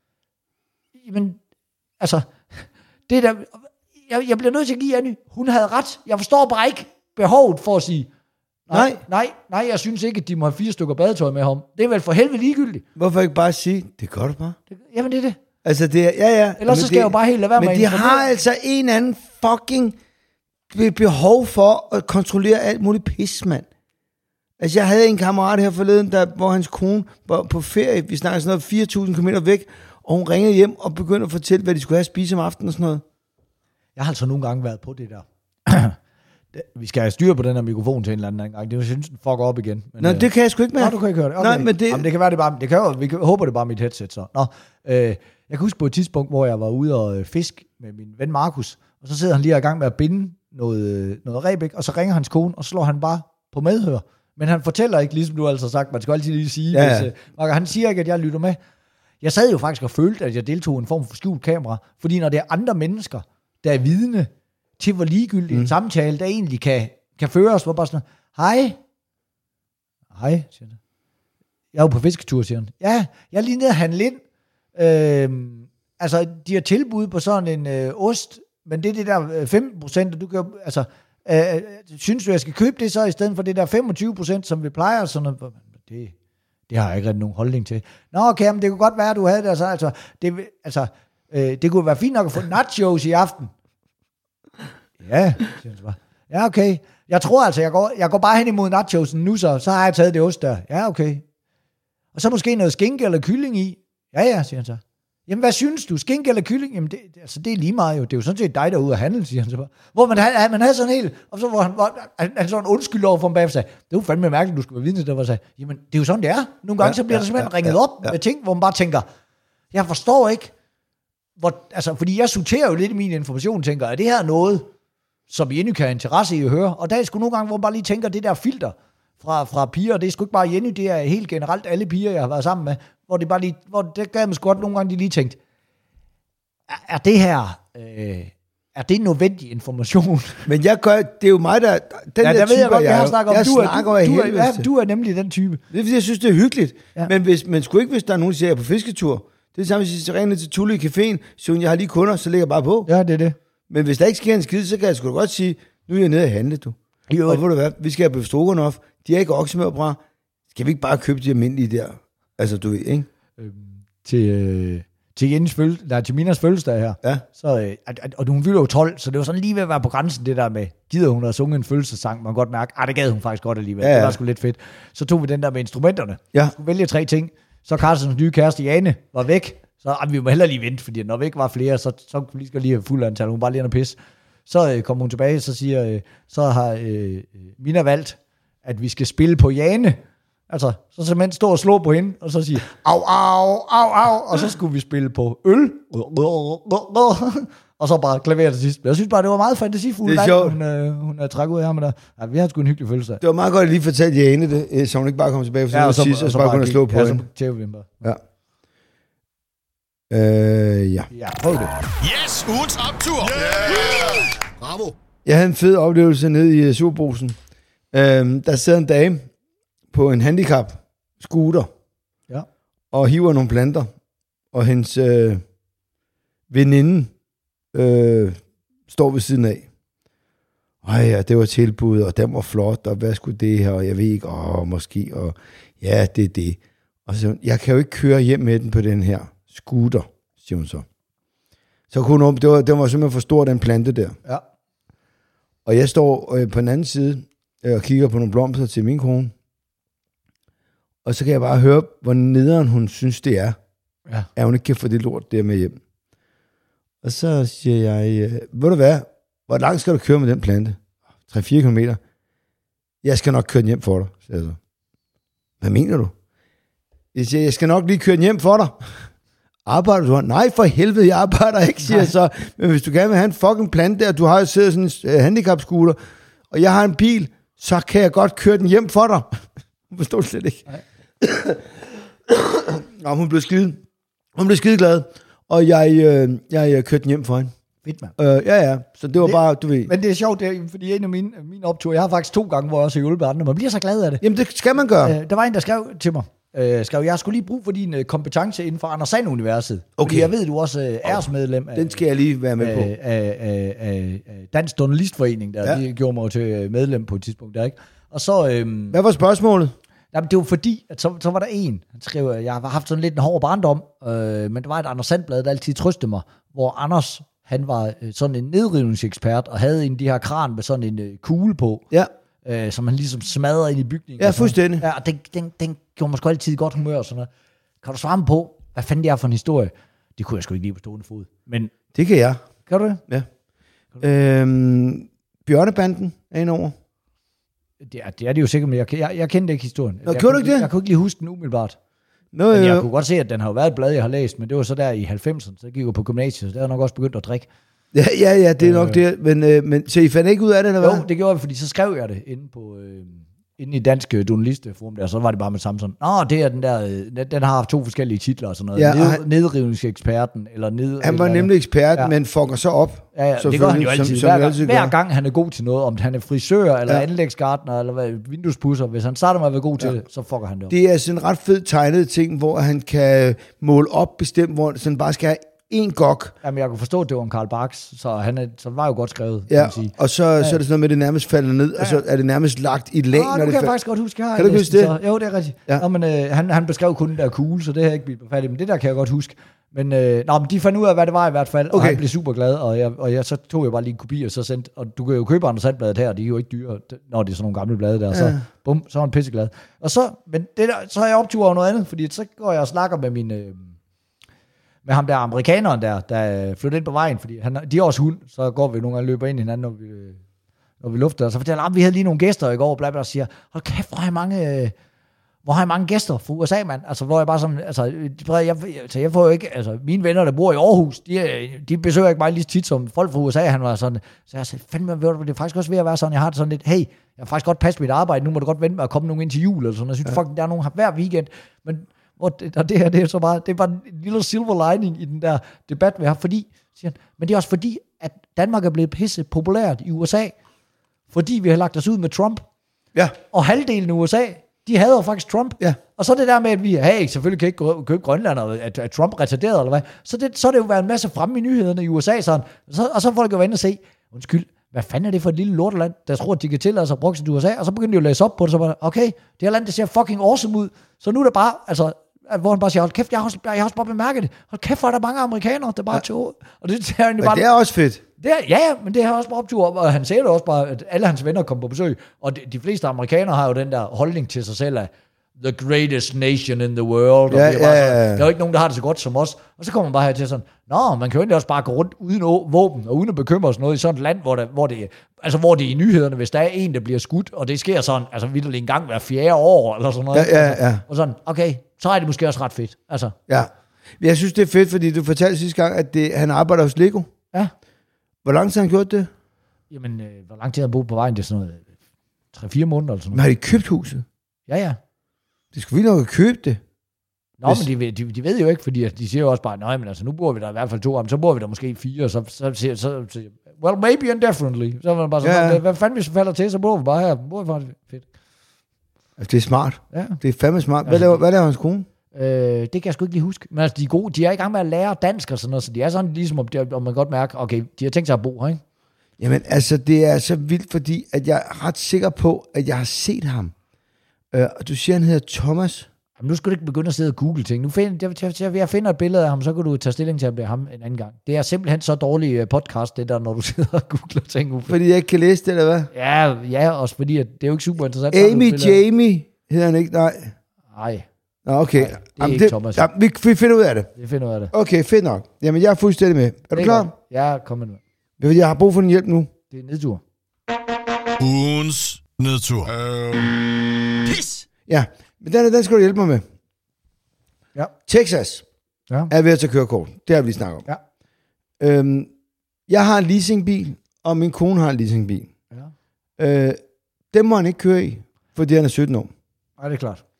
men altså, det der, jeg bliver nødt til at give Jenny, hun havde ret. Jeg forstår bare ikke behovet for at sige, nej, jeg synes ikke, at de må have 4 stykker badetøj med ham. Det er vel for helvede ligegyldigt. Hvorfor ikke bare sige, det gør du bare? Jamen det er det. Altså det er, ja. Ellers så skal jeg jo bare helt lade være med. Men de har altså en anden fucking behov for at kontrollere alt muligt pis, mand. Altså jeg havde en kammerat her forleden, hvor hans kone var på ferie, vi snakker sådan noget 4.000 km væk, og hun ringede hjem og begyndte at fortælle, hvad de skulle have at spise om aftenen og sådan noget. Jeg har altså nogle gange været på det der. Vi skal have styr på den her mikrofon til en eller anden gang. Det synes den fucker op igen. Men, det kan jeg sgu ikke med. Nå, du kan ikke høre det. Okay. Nej, men det... Jamen, det kan være, det bare... vi håber, det er bare mit headset, så. Jeg kan huske på et tidspunkt, hvor jeg var ude og fisk med min ven Markus, og så sidder han lige i gang med at binde noget rebæk, og så ringer hans kone, og så slår han bare på medhør. Men han fortæller ikke, ligesom du altså har sagt, man skal altid lige sige, hvis, han siger ikke, at jeg lytter med. Jeg sad jo faktisk og følte, at jeg deltog i en form for skjult kamera, fordi når det er andre mennesker, der er vidne til, hvor ligegyldig en samtale, der egentlig kan føres, hvor bare sådan, hej, siger han. Jeg er jo på fisketur, siger han. Ja, jeg er lige nede og handle ind. Altså, de har tilbud på sådan en ost, men det er det der 15%, og du kan altså, synes du, jeg skal købe det så, i stedet for det der 25%, som vi plejer, sådan noget. Det har jeg ikke rigtig nogen holdning til. Nå, okay, men det kunne godt være, at du havde det, altså Det kunne være fint nok at få nachos i aften. Ja, siger han så bare. Ja, okay. Jeg tror altså, jeg går bare hen imod nachosen nu, så har jeg taget det ost der. Ja, okay. Og så måske noget skinke eller kylling i. Ja, siger han så. Jamen, hvad synes du? Skinke eller kylling? Jamen, det er lige meget jo. Det er jo sådan set dig, der er ude at handle, siger han så bare. Hvor man havde sådan helt... Og så var han sådan undskyld over for ham bagefter, sagde, det var fandme mærkeligt, du skulle være vidne til det, hvor jeg sagde, jamen, det er jo sådan, det er. Nogle gange så bliver der simpelthen ringet op med ting, hvor man bare tænker, jeg forstår ikke, fordi jeg sorterer jo lidt i min information, tænker, er det her noget, som Jenny kan have interesse i at høre? Og der er sgu nogle gange, hvor man bare lige tænker, det der filter fra piger, det er sgu ikke bare Jenny, det er helt generelt alle piger, jeg har været sammen med, hvor det bare lige, hvor det gav mig sgu godt nogle gange, de lige tænkt, er det her, er det nødvendig information? Men det er jo mig, der... Den der ved jeg godt, jeg har snakket om. Du er nemlig den type. Det er fordi, jeg synes, det er hyggeligt. Ja. Men hvis der er nogen, der siger, jeg er på fisketur, det er samme, hvis jeg ringer til Tulle i caféen, så jeg har lige kunder, så lægger jeg bare på. Ja, det er det. Men hvis der ikke sker en skid, så kan jeg sgu da godt sige, nu er jeg nede og handle, du. Jo. Og ved du hvad, vi skal have på Stroganoff, de er ikke oksemørbra. Skal vi ikke bare købe de almindelige der? Altså, du ved, ikke? Til Minas fødselsdag her. Ja. Så, og hun fylder jo 12, så det var sådan lige ved at være på grænsen, det der med, gider hun at sunge en fødselsdagssang, man kan godt mærke, det gad hun faktisk godt alligevel. Ja. Det var sgu lidt fedt. Så tog vi den der med instrumenterne. Ja. Skulle vælge 3 ting. Så Carstens nye kæreste, Jane, var væk. Så vi må hellere lige vente, fordi når væk var flere, så kunne vi lige have fuld antal. Hun bare lige en pis. Så kom hun tilbage, så siger, så har Mina valgt, at vi skal spille på Jane. Altså, så simpelthen stå og slå på hende, og så sige, au, au, au, au, og så skulle vi spille på øl, og så bare klavere til sidst. Jeg synes bare, det var meget fantasifuldt. Det er sjovt. Hun trækket ud af ham der. Ja, vi havde sgu en hyggelig følelse. Det var meget godt at lige fortælle Jane det, så hun ikke bare kom tilbage, for sidst, og så bare kunne slå på hende. Ja. Ja, prøv det. Yes, ugens optur. Yeah! Bravo. Jeg havde en fed oplevelse nede i Superbrugsen. Der sidder en dame på en handicap-scooter og hiver nogle planter, og hendes veninde står ved siden af. Ja, det var tilbud, og den var flot, og hvad skulle det her, og jeg ved ikke, måske, og ja, det er det. Og så jeg kan jo ikke køre hjem med den på den her scooter, siger hun så. Så kunne hun, det var simpelthen for stor, den plante der. Ja. Og jeg står på den anden side og kigger på nogle blomster til min kone. Og så kan jeg bare høre, hvor nederen hun synes, det er. Ja. At hun ikke kan få det lort der med hjem. Og så siger jeg, ved du hvad, hvor langt skal du køre med den plante? 3-4 kilometer. Jeg skal nok køre den hjem for dig, siger jeg så. Hvad mener du? Jeg siger, jeg skal nok lige køre den hjem for dig. Arbejder du? Nej, for helvede, jeg arbejder ikke, siger jeg så. Men hvis du gerne vil have en fucking plante der, du har jo siddet sådan en handicap-scooter, og jeg har en bil, så kan jeg godt køre den hjem for dig. Hun forstår slet ikke. Nå, hun blev skide glad, og jeg kørte den hjem for hende. Fedt, mand. Ja, så det var bare, du ved. Men det er sjovt, fordi en af mine opture, jeg har faktisk 2 gange, hvor jeg også har hjulpet andre, man bliver så glad af det. Jamen, det skal man gøre. Der var en, der skrev til mig, jeg skulle lige bruge for din kompetence inden for Anders Sand-universet. Okay. Fordi jeg ved, du også er æresmedlem af, den skal jeg lige være med på. Af Dansk Journalistforening, der de gjorde mig til medlem på et tidspunkt der, ikke? Og så... Hvad var spørgsmålet? Jamen, det var fordi, at så var der en, han skrev, jeg har haft sådan lidt en hård barndom, men der var et Anders Sand-blad, der altid trøstede mig, hvor Anders, han var sådan en nedrivningsekspert, og havde en af de her kran med sådan en kugle på, som han ligesom smadrede ind i bygningen. Ja, fuldstændig. Ja, og den gjorde mig sgu altid godt humør og sådan noget. Kan du svare mig på, hvad fanden det er for en historie? Det kunne jeg sgu ikke lige på stående fod. Men det kan jeg. Kan du det? Ja. Bjørnebanden er indover. Det er det jo sikkert, men jeg kendte ikke historien. Nå, kunne du ikke det? Jeg kunne ikke lige huske den umiddelbart. Men jeg kunne godt se, at den har jo været et blad, jeg har læst, men det var så der i 90'erne, så gik jeg på gymnasiet, så der har nok også begyndt at drikke. Ja, det er nok det. Men så I fandt ikke ud af det, eller hvad? Jo, det gjorde jeg, fordi så skrev jeg det inde i Dansk Journalistforum der, så var det bare med Samson. Det er den der, den har haft 2 forskellige titler og sådan noget. Ja, nedrivningseksperten, eller han var nemlig ekspert, men fucker så op. Ja, det gør han jo altid. Hver gang han er god til noget, om han er frisør, eller anlægsgartner, eller vinduespusser, hvis han starter med at være god til det, så fucker han det op. Det er sådan en ret fed tegnet ting, hvor han kan måle op bestemt, hvor sådan bare skal have en gok. Jamen, jeg kunne forstå, at det var om Karl Barks, så var jo godt skrevet, kan Ja, man sige. og så er det sådan noget med, at det nærmest falder ned, og så er det nærmest lagt i lag. Nu kan jeg faktisk godt huske, Kan du huske det? Så, jo, det er rigtigt. Ja. Nå, men han beskrev kun den der kugle, så det har jeg ikke blivet færdig, men det der kan jeg godt huske. Men de fandt ud af, hvad det var i hvert fald, og han blev super glad, og så tog jeg bare lige en kopi, og så sendte, og du kan jo købe Anders Sandbladet her, de er jo ikke dyre, når det er sådan nogle gamle blade der, så bum, så var han pisseglad. Og så, men det der, så har jeg optur over noget andet, fordi så går jeg og snakker med med ham der amerikaneren der flyttede ind på vejen, fordi de er også hund, så går vi nogle gange løber ind i hinanden, når vi lufter, og så fortæller han, vi havde lige nogle gæster i går, og bla bla, og siger, hold kæft, hvor har jeg mange gæster fra USA, mand. Altså, hvor jeg bare sådan, jeg får jo ikke, altså, mine venner, der bor i Aarhus, de besøger ikke mig lige tit som folk fra USA, han var sådan, så jeg sagde, fandme, det er faktisk også ved at være sådan, jeg har det sådan lidt, hey, jeg har faktisk godt passet mit arbejde, nu må du godt vente med at komme nogen ind til jul, eller sådan, jeg synes, fucking, der er nogen her hver weekend, men, og det her, det er så bare, det er bare en lille silver lining i den der debat, vi har, fordi, siger han, men det er også fordi, at Danmark er blevet pisse populært i USA, fordi vi har lagt os ud med Trump, og halvdelen af USA, de hader faktisk Trump. Ja. Og så det der med, at vi, selvfølgelig kan ikke købe Grønland, og at Trump er retarderet, eller hvad. Så er det jo været en masse fremme i nyhederne i USA, sådan. Og så folk jo ind og se, undskyld, hvad fanden er det for et lille lorteland, der tror, at de kan tillade sig at bruge til USA, og så begynder de jo at læse op på det, så bare, okay, det her land, det ser fucking awesome ud, så nu er det bare, altså, hvor han bare siger, hold kæft, jeg har også bare bemærket det, hold kæft, hvor er der mange amerikanere, der bare tog, og det er egentlig bare... Men det er også fedt. Men det har også bare optur, og han siger det også bare, at alle hans venner kommer på besøg, og de fleste amerikanere har jo den der holdning til sig selv af the greatest nation in the world, og der er jo ikke nogen, der har det så godt som os, og så kommer man bare her til sådan, man kan jo egentlig også bare gå rundt uden våben, og uden at bekymre sig noget i sådan et land, hvor det er i nyhederne, hvis der er en, der bliver skudt, og det sker sådan, altså vitterligt en gang hver 4. år, eller sådan noget, og sådan, okay, så er det måske også ret fedt, altså. Ja, jeg synes, det er fedt, fordi du fortalte sidste gang, at han arbejder hos Lego. Ja. Hvor lang tid har han gjort det? Jamen, hvor lang tid har han boet på vejen? Det er sådan noget 3-4 måneder eller sådan noget. Men har de købt huset? Ja. Det skulle vi nok have købt det. Nå, men de ved jo ikke, fordi de siger jo også bare, nej, men altså, nu bor vi der i hvert fald 2, så bor vi der måske 4, så well, maybe indefinitely. Så er man bare sådan, hvad fanden hvis vi falder til, så bor vi bare her. Bor vi faktisk fedt. Altså, det er smart. Ja. Det er fandme smart. Hvad laver hans kone? Det kan jeg sgu ikke lige huske. Men altså, de er gode. De er i gang med at lære dansk og sådan noget, så de er sådan ligesom, om man godt mærker, okay, de har tænkt sig at bo her, ikke? Jamen, altså, det er så vildt, fordi at jeg er ret sikker på, at jeg har set ham. Og du siger, han hedder Thomas. Jamen, nu skal du ikke begynde at sidde og google ting. Nu jeg finder et billede af ham, så kan du tage stilling til at blive ham en anden gang. Det er simpelthen så dårlig podcast, det der, når du sidder og googler ting. Fordi jeg ikke kan læse det, eller hvad? Ja, også fordi at det er jo ikke super interessant. Jamie hedder han ikke? Nej. Nå, okay. Nej, det er ikke Thomas. Ja, vi finder ud af det. Vi finder ud af det. Okay, fedt nok. Jamen, jeg er fuldstændig med. Er du klar? Ja, kom med nu. Jeg har brug for en hjælp nu. Det er nedtur. Ugens nedtur. Pis! Ja, men den skal du hjælpe mig med. Ja. Texas er ved at tage kørekort. Det har vi lige snakket om. Ja. Jeg har en leasingbil, og min kone har en leasingbil. Ja. Dem må han ikke køre i, fordi han er 17 år. Nej, det er klart.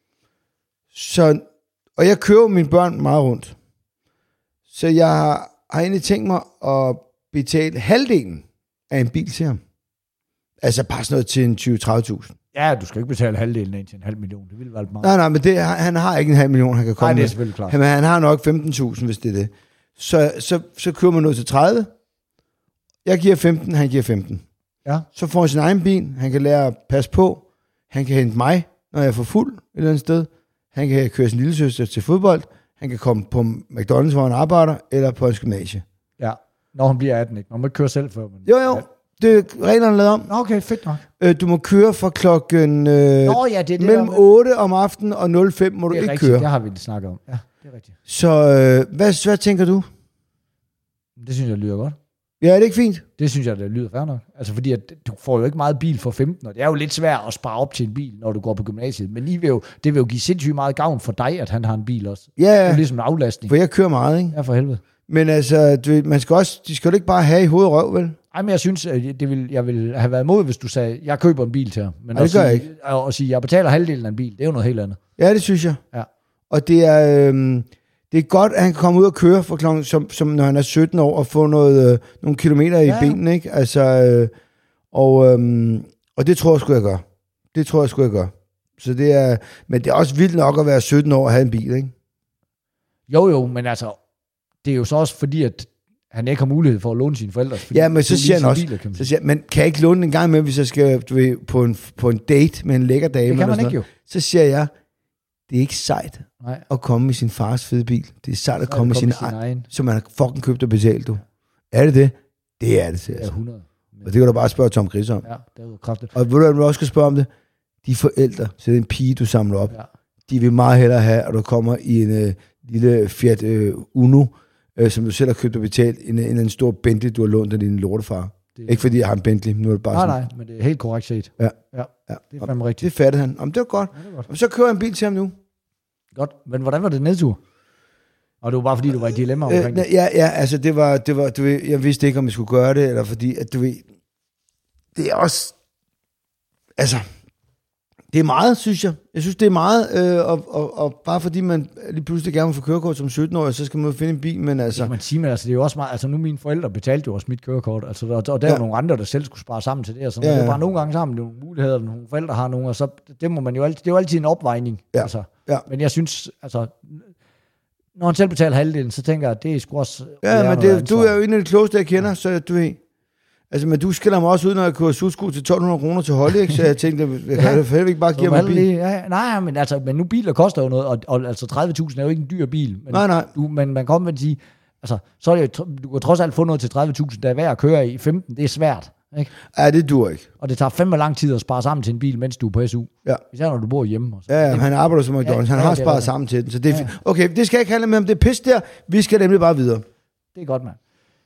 Og jeg kører mine børn meget rundt. Så jeg har egentlig tænkt mig at betale halvdelen af en bil til ham. Altså bare sådan noget til en 20-30.000. Ja, du skal ikke betale halvdelen af til 500.000. Det ville være meget. Nej, men han har ikke 500.000, han kan komme med. Nej, det er selvfølgelig klart. Han har nok 15.000, hvis det er det. Så kører man noget til 30. Jeg giver 15, han giver 15. Ja. Så får han sin egen bil. Han kan lære at passe på. Han kan hente mig, når jeg får fuld et eller andet sted. Han kan køre sin lillesøster til fodbold. Han kan komme på McDonald's, hvor han arbejder, eller på en gymnasie. Ja, når han bliver 18, ikke? Når man ikke kører selv før. Men... Jo. Ja. Det er reglerne lavet om. Okay, fedt nok. Du må køre fra klokken det mellem 8 om aftenen og 05 må du ikke rigtigt. køre. Det har vi snakket om. Ja, det er rigtigt. Så hvad tænker du? Det synes jeg lyder godt. Ja, er det ikke fint? Det synes jeg, det lyder fair nok. Altså fordi, at du får jo ikke meget bil for 15, og det er jo lidt svært at spare op til en bil, når du går på gymnasiet. Men det vil jo give sindssygt meget gavn for dig, at han har en bil også. Ja. Det er ligesom en aflastning. For jeg kører meget, ikke? Ja, for helvede. Men altså, de skal jo ikke bare have i hoved og røv, vel? Ej, men jeg synes, jeg ville have været imod, hvis du sagde, jeg køber en bil til ham. Men det gør jeg ikke. Og sige, jeg betaler halvdelen af en bil, det er jo noget helt andet. Ja, det synes jeg. Ja. Og det er godt, at han kan komme ud og køre for klokken, som når han er 17 år, og få nogle kilometer i benene, ikke? Altså, og det tror jeg sgu, jeg gør. Så det er, men det er også vildt nok at være 17 år og have en bil, ikke? Jo, men altså, det er jo så også fordi, at han ikke har mulighed for at låne sine forældre. Ja, men så siger han også, man kan ikke låne en gang med, hvis jeg skal på en date med en lækker dame. Det kan man ikke jo. Så siger jeg, det er ikke sejt at komme i sin fars fede bil. Det er sejt at komme i sin egen, som man har fucking købt og betalt, du. Er det det? Det er det til. Det er 100. Og det kan du bare spørge Tom Chris om. Ja, det er jo kraftigt. Og ved du også skal spørge om det? De forældre, så det er en pige, du samler op. Ja. De vil meget hellere have, at du kommer i en lille Fiat Uno, som du selv har købt og betalt, end en stor Bentley, du har lånt af din lortefar. Ikke fordi jeg har en Bentley, nu er det bare nej, men det er helt korrekt set. Ja. Det er fandme rigtigt. Det fattede han. Det var godt. Ja, det var godt. Og så kører jeg en bil til ham nu. Godt, men hvordan var det nedtur? Og det var bare fordi, du var i dilemma omkring det? Ja, altså det var, du ved, jeg vidste ikke, om jeg skulle gøre det, eller fordi, at du ved, det er også, altså, det er meget, synes jeg. Jeg synes, det er meget, og bare fordi man lige pludselig gerne vil få kørekort som 17-årig, så skal man finde en bil, men altså... Det kan man sige, men altså, det er jo også meget... Altså, nu mine forældre betalte jo også mit kørekort, altså, og der er jo nogle andre, der selv skulle spare sammen til det, og sådan. Det er bare nogle gange sammen, nogle muligheder, nogle forældre har nogle, og så det må man jo altid... Det er jo altid en opvejning, altså. Ja. Men jeg synes, altså... Når han selv betaler halvdelen, så tænker jeg, at det er sgu også... Ja, men du er jo en af de klogeste, jeg kender, så du ved... Altså, men du skiller mig også ud, når jeg kører sussko til 1.200 kroner til Holly, ikke? Så jeg tænkte, jeg kan heller ikke bare give mig en bil. Nej, men altså, men nu biler koster jo noget, og altså 30.000 er jo ikke en dyr bil. Men nej. Men man kan omvendt sige, altså, så er det jo, du kan trods alt få noget til 30.000, der er værd at køre i 15, det er svært, ikke? Ja, det dur ikke. Og det tager fandme lang tid at spare sammen til en bil, mens du er på SU. Ja. Især når du bor hjemme. Og så. Ja, han arbejder som McDonald's, han har sparet sammen til den, så det er okay, det skal ikke handle med om det er pis der, vi skal nemlig bare videre. Det er godt, mand.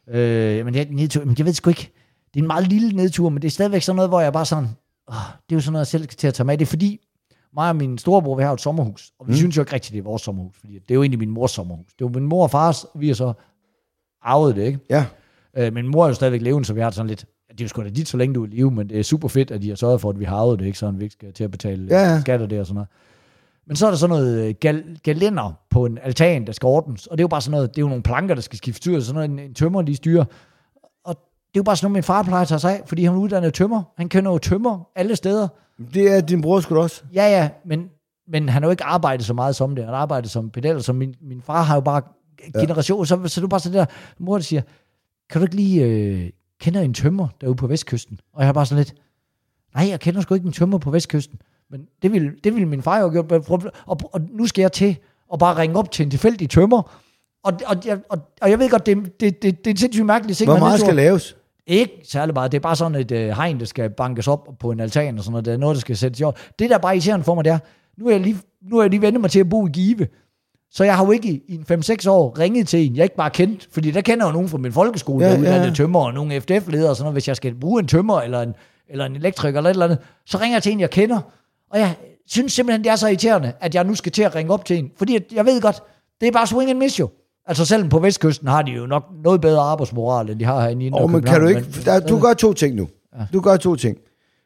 Men jeg ved sgu ikke, det er en meget lille nedtur, men det er stadigvæk sådan noget, hvor jeg bare sådan, det er jo sådan noget, jeg selv skal til at tage med. Det er fordi, mig og min storebror, vi har et sommerhus, og vi synes jo ikke rigtigt, det er vores sommerhus, fordi det er jo egentlig min mors sommerhus. Det var min mor og fars, og vi har så arvet det, ikke? Ja. Min mor er jo stadigvæk levende, så vi har sådan lidt, det er jo sgu da dit, så længe du er i live, men det er super fedt, at de har sørget for, at vi har arvet det, ikke? Sådan vi ikke skal til at betale skatter der og sådan noget. Men så er der sådan noget gelænder på en altan, der skal ordnes, og det er jo bare sådan noget, det er jo nogle planker, der skal skiftes ud, sådan noget, en tømmer, de styrer. Det er jo bare sådan noget, min far plejer at tage sig af, fordi han er uddannet tømmer. Han kender jo tømmer alle steder. Det er din bror sgu også. Ja, men han har jo ikke arbejdet så meget som det. Han har arbejdet som pedel, så min far har jo bare generation. Så det er bare sådan der, mor der siger, kan du ikke lige kende en tømmer derude på Vestkysten? Og jeg har bare sådan lidt, nej, jeg kender sgu ikke en tømmer på Vestkysten. Men det ville min far jo have gjort. Og nu skal jeg til at bare ringe op til en tilfældig tømmer. Og jeg ved godt, det er en sindssygt mærkeligt ting. Hvor meget skal laves? Ikke særlig meget. Det er bare sådan et hegn, der skal bankes op på en altan og sådan noget. Det er noget, der skal sættes i år. Det, der bare irriterende for mig, det er, nu er jeg lige vendt mig til at bo i Give. Så jeg har jo ikke i 5-6 år ringet til en, jeg ikke bare kendt. Fordi der kender jo nogen fra min folkeskole, der uddannet tømmer, og nogle FDF-ledere og sådan noget. Hvis jeg skal bruge en tømmer, eller en elektriker, eller et eller andet, så ringer jeg til en, jeg kender. Og jeg synes simpelthen, det er så irriterende, at jeg nu skal til at ringe op til en. Fordi jeg ved godt, det er bare swing and miss jo. Altså selv på Vestkysten har de jo nok noget bedre arbejdsmoral, end de har herinde i København. Men kan du ikke... Du gør 2 ting nu. Ja. Du gør 2 ting.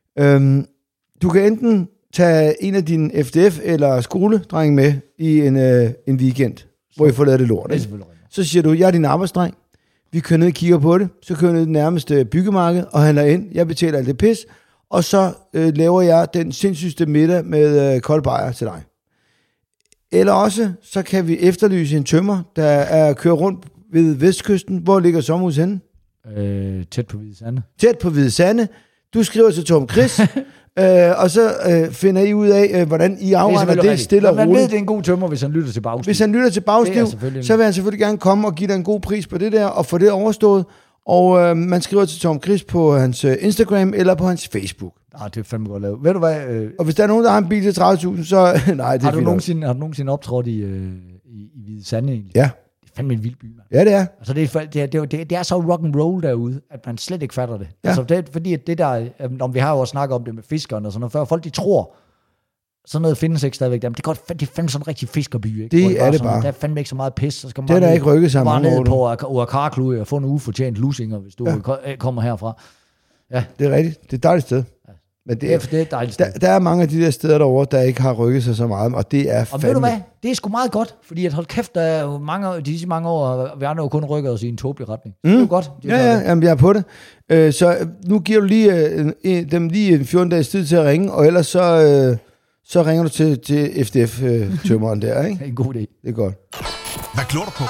Du kan enten tage en af dine FDF eller skoledreng med i en weekend, hvor I får lavet det lort. Det så siger du, jeg er din arbejdsdreng. Vi kører ned og kigger på det. Så kører jeg ned i det nærmeste byggemarked og handler ind. Jeg betaler alt det pis. Og så laver jeg den sindssygste middag med kold bajer til dig. Eller også, så kan vi efterlyse en tømmer, der kører rundt ved Vestkysten. Hvor ligger sommerhus henne? Tæt på Hvide Sande. Tæt på Hvide Sande. Du skriver til Tom Chris, og så finder I ud af, hvordan I afregner det stille og roligt. Man ved, det er en god tømmer, hvis han lytter til Bagstiv. Hvis han lytter til Bagstiv, så vil han selvfølgelig gerne komme og give dig en god pris på det der, og få det overstået. Og man skriver til Tom Chris på hans Instagram eller på hans Facebook. Det er fandme godt lavet. Ved du hvad? Og hvis der er nogen, der har en bil til 30.000, så nej, det er fint. Har du nogensinde optrådt i Hvide Sande egentlig? Ja. Det er fandme en vild by, man. Ja, det er. Altså det er så rock and roll derude, at man slet ikke fatter det. Ja. Altså det er fordi, at det der, om vi har jo også snakket om det med fiskerne og sådan noget før, folk de tror, sådan noget findes ikke stadigvæk der, men det er fandme sådan en rigtig fiskerby, ikke? Det er det bare. Der er fandme ikke så meget pis, så skal man det er der ikke rykket sammen. Bare ned på Uakarklud og få en ufortjent lusinger, hvis du kommer herfra. Ja. Det er rigtigt. Det er et dejligt sted. Ja. Men det er et dejligt sted. Der er mange af de der steder derovre, der ikke har rykket sig så meget, og det er fandme... Og ved du hvad? Det er sgu meget godt, fordi at hold kæft, der er jo mange år, vi har jo kun rykket os i en tåbelig retning. Det er jo godt. Jamen, jeg er på det. Så nu giver du dem lige en 14 dages tid til at ringe, og ellers så ringer du til FDF-tømmeren der, ikke? Det er en god idé. Det er godt. Hvad klår du på?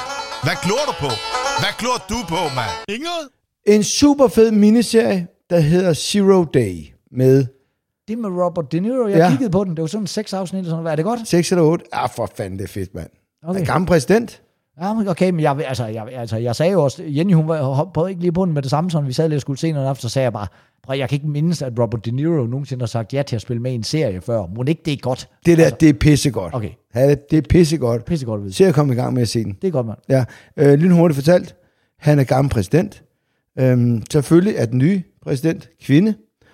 Hvad glor du på? Hvad glor du på, mand? Inget? En super fed miniserie, der hedder Zero Day, med... Det med Robert De Niro, jeg kiggede på den, det var sådan 6 afsnit, eller sådan. Er det godt? 6 eller 8? Ja, for fanden, det er fedt, mand. Okay. Er gammel præsident? Ja, okay, men jeg sagde jo også, Jenny, hun var ikke lige på den med det samme, sådan vi sad lidt og skulle se noget aften, så sagde jeg bare, jeg kan ikke mindes, at Robert De Niro nogensinde har sagt ja til at spille med i en serie før. Må ikke det er godt? Det der, det er pissegodt. Okay. Ja, det er pissegodt. Pissegodt ved. Se at komme i gang med at se den. Det er godt, mand. Ja, lynhurtigt fortalt, han er gammel præsident. Selvfølgelig er den nye præsident kvinde.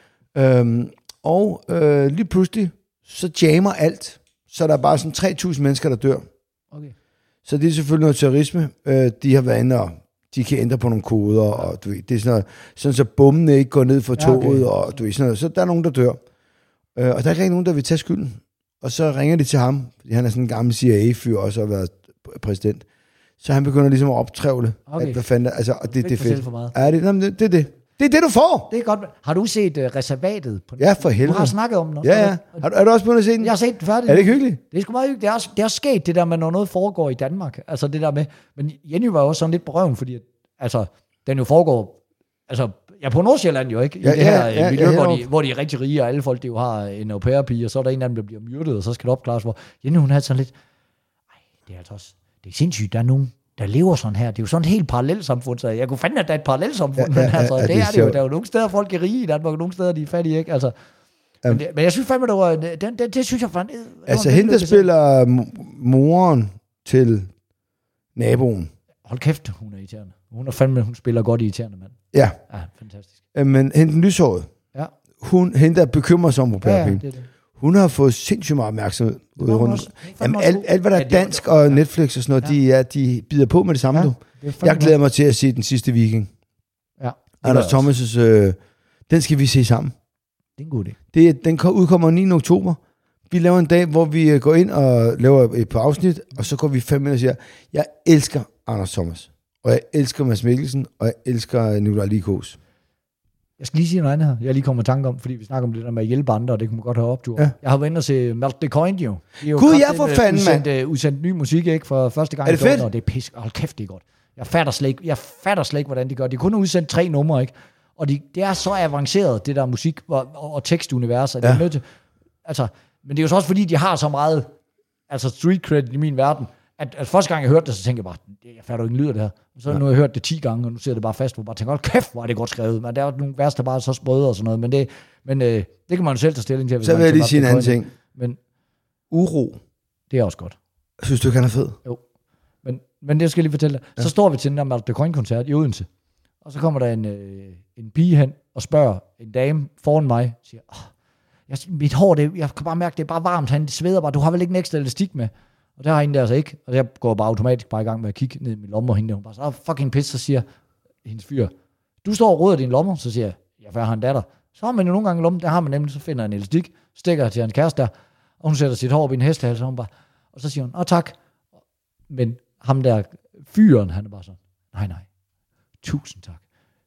Lige pludselig, så jammer alt. Så der er bare sådan 3.000 mennesker, der dør. Okay. Så det er selvfølgelig noget terrorisme. De har været inde, og de kan ændre på nogle koder, og du ved, det er sådan noget, sådan så bommene ikke går ned for toget, og du ved, sådan noget. Så der er nogen, der dør. Og der er ikke nogen, der vil tage skylden. Og så ringer de til ham, fordi han er sådan en gammel CIA-fyr, også har været præsident. Så han begynder ligesom at optrævle, at hvad fanden, altså, og det er fedt. Ja, det er det. Det er det, du får. Det er godt. Har du set Reservatet? Ja, for helvede. Du har snakket om den. Ja. Er du også begyndt at se den? Jeg har set den færdig. Er det ikke hyggeligt? Det er sgu meget hyggeligt. Det er også sket, det der med, når noget foregår i Danmark. Altså det der med... Men Jenny var jo også sådan lidt på røven, fordi altså, den jo foregår... Altså, på Nordsjælland jo, ikke? I det her miljø, hvor de er rigtig rige, og alle folk, de jo har en au pair-pige, og så er der en af dem, der bliver myrdet, og så skal det opklares, hvor Jenny, hun havde sådan lidt... det er altså også... Det er sindssygt, der er nogen, der lever sådan her. Det er jo sådan et helt parallelsamfund, så jeg kunne fandme, at der er et parallelsamfund. Det er det jo. Der er jo nogle steder, folk er rige i Danmark, og nogle steder, de er fattige, ikke? Altså, men jeg synes fandme, det synes jeg fandme... Altså, hende, der spiller moren til naboen. Hold kæft, hun er irriterende. Hun spiller godt irriterende, mand. Ja. Ja, fantastisk. Men hende den lyshåret. Ja. Hende, der bekymrer sig om det. Hun har fået sindssygt meget opmærksomhed ude rundt. Jamen, alt hvad der er dansk og Netflix og sådan noget, de bider på med det samme nu. Jeg glæder mig til at se Den Sidste Viking. Ja. Anders Thomas' den skal vi se sammen. Det er en god idé. Den udkommer 9. oktober. Vi laver en dag, hvor vi går ind og laver et par afsnit, og så går vi 5 minutter og siger, jeg elsker Anders Thomas, og jeg elsker Mads Mikkelsen, og jeg elsker Nicolai Likos. Jeg skal lige sige noget andet her, jeg lige kommer i tanke om, fordi vi snakker om det der med at hjælpe andre, og det kunne man godt have optur. Ja. Jeg har været inde og se Melt the Coin, jo. Gud, jeg for fanden, mand. Udsendt ny musik, ikke, for første gang. Er det fedt? Og det er pisk. Hold kæft, det er godt. Jeg fatter slet ikke, hvordan de gør. De kun har udsendt 3 numre, ikke? Og det er så avanceret, det der musik og tekstunivers, at det er nødt til... Altså, men det er jo så også fordi, de har så meget street credit i min verden, at første gang jeg hørte det, så tænkte jeg bare, jeg fatter jo ikke en lyd af det her. Så nu har jeg hørt det 10 gange, og nu ser det bare fast, hvor jeg bare tænker, hold kæft, hvor er det godt skrevet. Men der er nogle vers, der bare er så sprøde og sådan noget, men det kan man jo selv tage stilling til. Så vil jeg lige sige en anden ting. Men Uro. Det er også godt. Synes du ikke, han er fed? Jo. Men det skal jeg lige fortælle dig. Så står vi til den der Melt the Coin-koncert i Odense, og så kommer der en pige hen og spørger en dame foran mig, siger, mit hår, jeg kan bare mærke, det er bare varmt, han sveder bare, du har vel ikke en ekstra elastik med? Og det har hende der altså ikke, og jeg går bare automatisk bare i gang med at kigge ned i min lomme, og hende der, hun bare så, fucking pis, så siger hendes fyr, du står og roder din lommer, så siger jeg, for jeg har en datter. Så har man jo nogle gange lommen, der har man nemlig, så finder en elastik, stikker til hans kæreste der, og hun sætter sit hår op i en hestehals, og hun bare, og så siger hun, tak. Men ham der fyren, han er bare sådan, nej, tusind tak.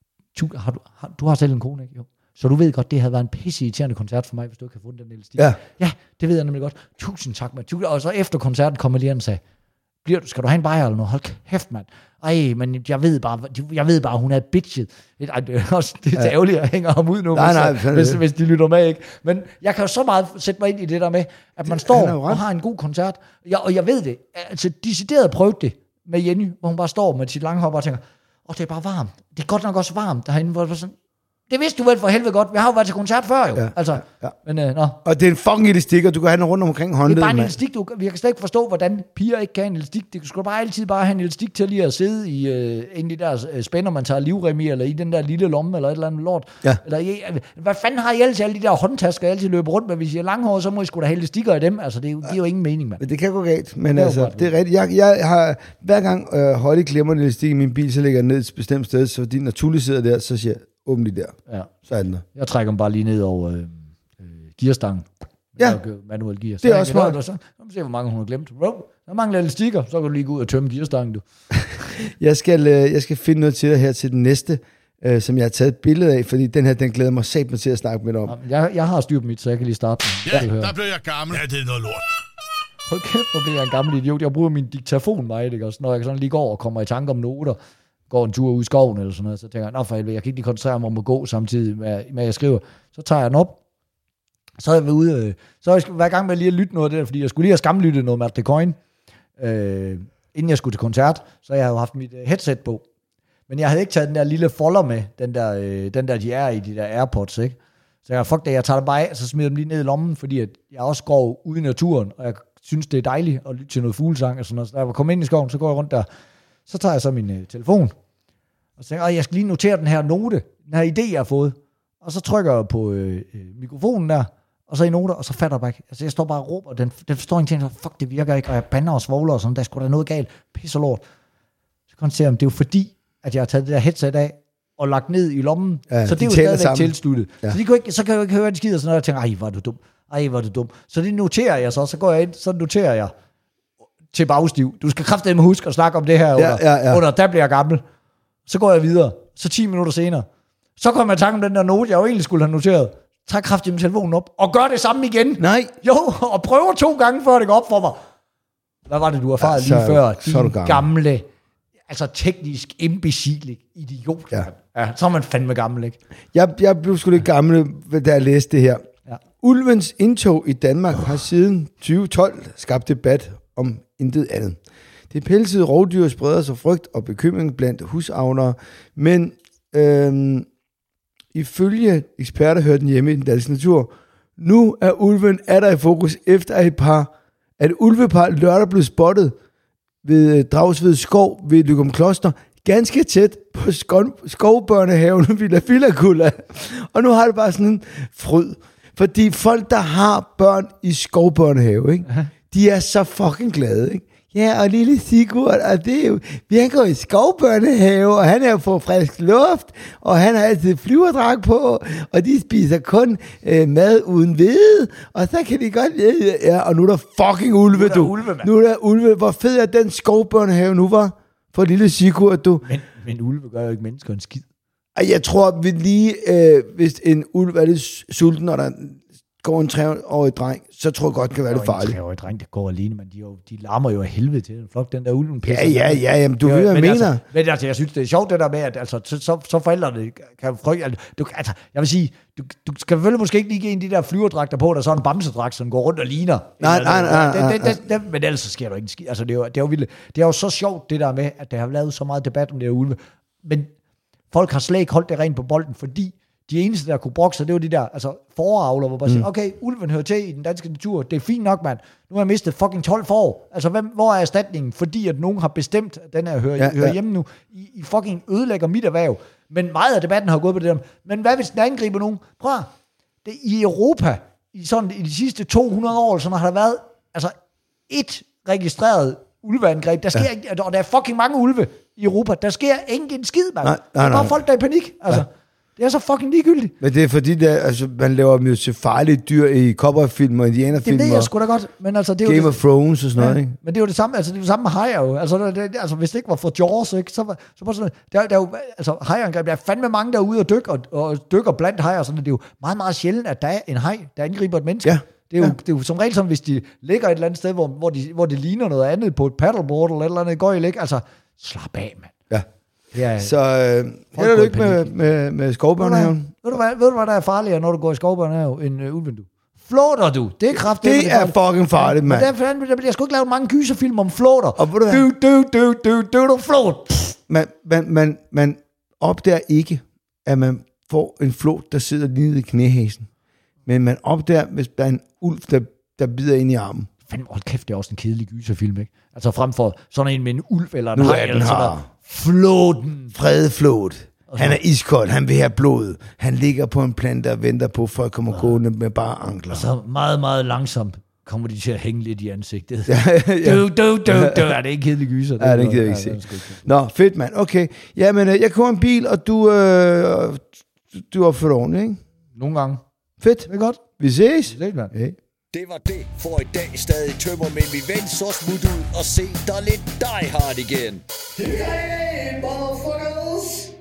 Du har selv en kone, ikke? Jo. Så du ved godt, det havde været en pisseirriterende koncert for mig, hvis du ikke havde fundet den elastik. Ja, det ved jeg nemlig godt. Tusind tak, mand. Og så efter koncerten kom jeg lige og sagde, skal du have en bajer eller noget? Hold kæft, mand. Ej, men jeg ved bare, hun er bitchet. Det er også det er ærgerligt at hænge ham ud nu, hvis de lytter med, ikke? Men jeg kan jo så meget sætte mig ind i det der med, at man står og har en god koncert. Og jeg ved det. Altså, decideret prøvede det med Jenny, hvor hun bare står med sit lange hår og tænker, det er bare varmt. Det er godt nok også varmt derinde, hvor det sådan, det vidste du vel for helvede godt. Vi har jo været til koncert før jo. Ja. Men, og det er en fucking elastik, og du kan have den rundt omkring håndledet. Det er bare en elastik. Vi kan slet ikke forstå, hvordan piger ikke kan have en elastik. Det skulle bare altid bare have en elastik til lige at sidde i en af de der spænder, man tager livrem i, eller i den der lille lomme, eller et eller andet lort. Ja. Eller, hvad fanden har I altid alle de der håndtasker, jeg altid løber rundt med? Hvis I er langhåret, så må I sgu da have elastikker i dem. Altså, det giver jo ingen mening, mand. Men det kan gå galt. Men altså, det er rigtigt. Jeg har hver gang Holly glemmer en elastik i min bil, så lægger jeg ned et bestemt sted, så de naturligt sidder der, så siger åbn lige der. Ja. Så er den der. Jeg trækker dem bare lige ned over gearstangen. Ja. Manuel gear. Det er også smart. Så se, hvor mange hun har glemt. Der mangler elastikker, så kan du lige gå ud og tømme gearstangen, du. jeg skal finde noget til dig her til den næste, som jeg har taget et billede af, fordi den glæder mig satme til at snakke med dig om. Jeg har styr på mit, så jeg kan lige starte. Ja, der blev jeg gammel. Ja, det er noget lort. Hold kæft, hvor bliver jeg en gammel idiot. Jeg bruger min diktafon meget, ikke? Også når jeg sådan lige går og kommer i tanke om noter, går en tur ud i skoven eller sådan noget, så tænker jeg, for helvede, jeg kan ikke lige koncentrere mig om at gå samtidig med at jeg skriver. Så tager jeg den op, så er jeg ude, så har jeg været i gang med lige at lytte noget af det der, fordi jeg skulle lige have skamlytte noget Matt DeCoin, inden jeg skulle til koncert, så jeg havde haft mit headset på. Men jeg havde ikke taget den der lille folder med, den der de er i, de der AirPods, ikke? Så jeg fuck det, jeg tager det bare af, så smider dem lige ned i lommen, fordi at jeg også går ude i naturen, og jeg synes, det er dejligt at lytte til noget fuglesang og sådan noget. Så da jeg var kommet ind i skoven, så går jeg rundt der, så tager jeg så min telefon, og så tænker jeg skal lige notere den her note, den her idé, jeg har fået. Og så trykker jeg på mikrofonen der, og så i noter, og så fatter jeg bare ikke. Altså jeg står bare og råber, og den forstår ingenting, så fuck, det virker ikke, og jeg bander og svogler og sådan, der er sgu da noget galt, pis og lort. Så konstaterer jeg, det er jo fordi, at jeg har taget det der headset af, og lagt ned i lommen, ja, så det er jo stadigvæk tilsluttet. Ja. Så kan jeg jo ikke høre, at de skider sådan noget, og tænker, ej, hvor er du dum. Så det noterer jeg så går jeg ind, så noterer jeg til bagstiv. Du skal kraftedeme huske at snakke om det her under, der bliver jeg gammel. Så går jeg videre, så 10 minutter senere, så kommer jeg i tanke om den der note, jeg jo egentlig skulle have noteret. Tag kraftedeme telefonen op, og gør det samme igen. Nej. Jo, og prøver 2 gange, før det går op for mig. Hvad var det, du erfarede lige før? Din gamle... Altså teknisk imbecile idiot. Ja, så er man fandme gammel, ikke? Jeg blev sgu lidt gammel, da jeg læste det her. Ja. Ulvens indtog i Danmark har siden 2012 skabt debat om intet andet. Det pelsede rovdyr spreder sig frygt og bekymring blandt husavlere, men ifølge eksperter hører den hjemme i den danske natur. Nu er ulven der i fokus efter at ulvepar lørdag blev spottet ved Dragsved Skov ved Løgum Kloster, ganske tæt på skovbørnehaven Villa Villakulla. Og nu har det bare sådan en fryd. Fordi folk, der har børn i skovbørnehave, ikke? De er så fucking glade, ikke? Ja, og lille Sigurd, og det er jo, vi har gået i skovbørnehave, og han er jo på frisk luft, og han har altid flyverdragt på, og de spiser kun mad uden hvede, og så kan de godt lide, ja, og nu er der fucking ulve, du. Nu er der ulve. Hvor fed er den skovbørnehave nu var for lille Sigurd, du. Men ulve gør jo ikke mennesker en skid. Jeg tror, vi lige, hvis en ulv er lidt sulten, og der går en 3-årig dreng, så tror jeg godt, det kan være lidt farligt. En 3-årig dreng, der går alene, men de larmer jo af helvede til den flok, den der ulven pisser. Ja, jamen, du ved, hvad jeg mener. Men altså, jeg synes, det er sjovt det der med, at altså, så forældrene kan frygte. Altså, jeg vil sige, du skal selvfølgelig måske ikke lige give en de der flyverdragter på, der er sådan en bamsedragt, som går rundt og ligner. Nej. Men ellers så sker der ikke en skid. Altså, det er jo vildt. Det er jo så sjovt det der med, at der har lavet så meget debat om det her ulve. Men folk har slet ikke holdt det rent på bolden, fordi de eneste, der kunne brokke sig, det var de der altså foravler, hvor bare siger, okay, ulven hører til i den danske natur, det er fint nok, mand. Nu har jeg mistet fucking 12 får. Altså, hvor er erstatningen? Fordi at nogen har bestemt, at den her hører hjemme nu. I fucking ødelægger mit erhverv. Men meget af debatten har gået på det der. Men hvad hvis den angriber nogen? Prøv det i Europa, i de sidste 200 år, så har der været altså et registreret ulveangreb. Der sker ikke, og der er fucking mange ulve i Europa. Der sker ingen skid, mand. Der er bare folk, der er i panik. Altså. Ja. Det er så fucking ligegyldigt. Men det er fordi, man laver dem jo til farlige dyr i cowboyfilm og indianerfilm. Det ved jeg sgu da godt. Men altså, det er Game of Thrones og sådan noget, ikke? Men det er jo det samme, altså det er det samme med hajer jo. Altså hvis det ikke var for Jaws, ikke, så bare sådan, der er jo, altså hajerangreb, der er fandme mange, der er ude og dykker blandt hajer, sådan, det er jo meget, meget sjældent, at der er en haj, der angriber et menneske. Ja. Det er jo som regel som, hvis de ligger et eller andet sted, hvor det ligner noget andet på et paddleboard eller et eller andet gøjl, ikke? Altså, slap af, mand. Ja. Ja, så held og lykke med skovbørnehaven. Ved du hvad der er farligere, når du går i skovbørnehave, end ulven, du? Flåter du? Det er kraftigt. Det er fucking farligt, mand. Der bliver sgu ikke lavet mange gyserfilm om flåter. Og Du flåt. Man opdager ikke, at man får en flåt, der sidder lige i knæhæsen. Men man opdager, hvis der er en ulv, der bider ind i armen. Fandme, hold kæft, det er også en kedelig gyserfilm, ikke? Altså frem for sådan en med en ulv eller en haj eller sådan noget. Flåten. Fredeflåt. Han er iskold, han vil have blod. Han ligger på en plante og venter på, for at komme gående med bare ankler. Og så meget, meget langsomt kommer de til at hænge lidt i ansigtet. Er det ikke kedelig gyser? Ja, det kan jeg ikke se. Nå, fedt, mand. Okay. Jamen, jeg kører en bil, og du opfører ordentligt, ikke? Nogle gange. Fedt. Det er godt. Vi ses. Hey. Det var det for i dag. Stadig tømmer med min ven, så smut ud og se dig lidt Die Hard igen. Hey, motherfuckers!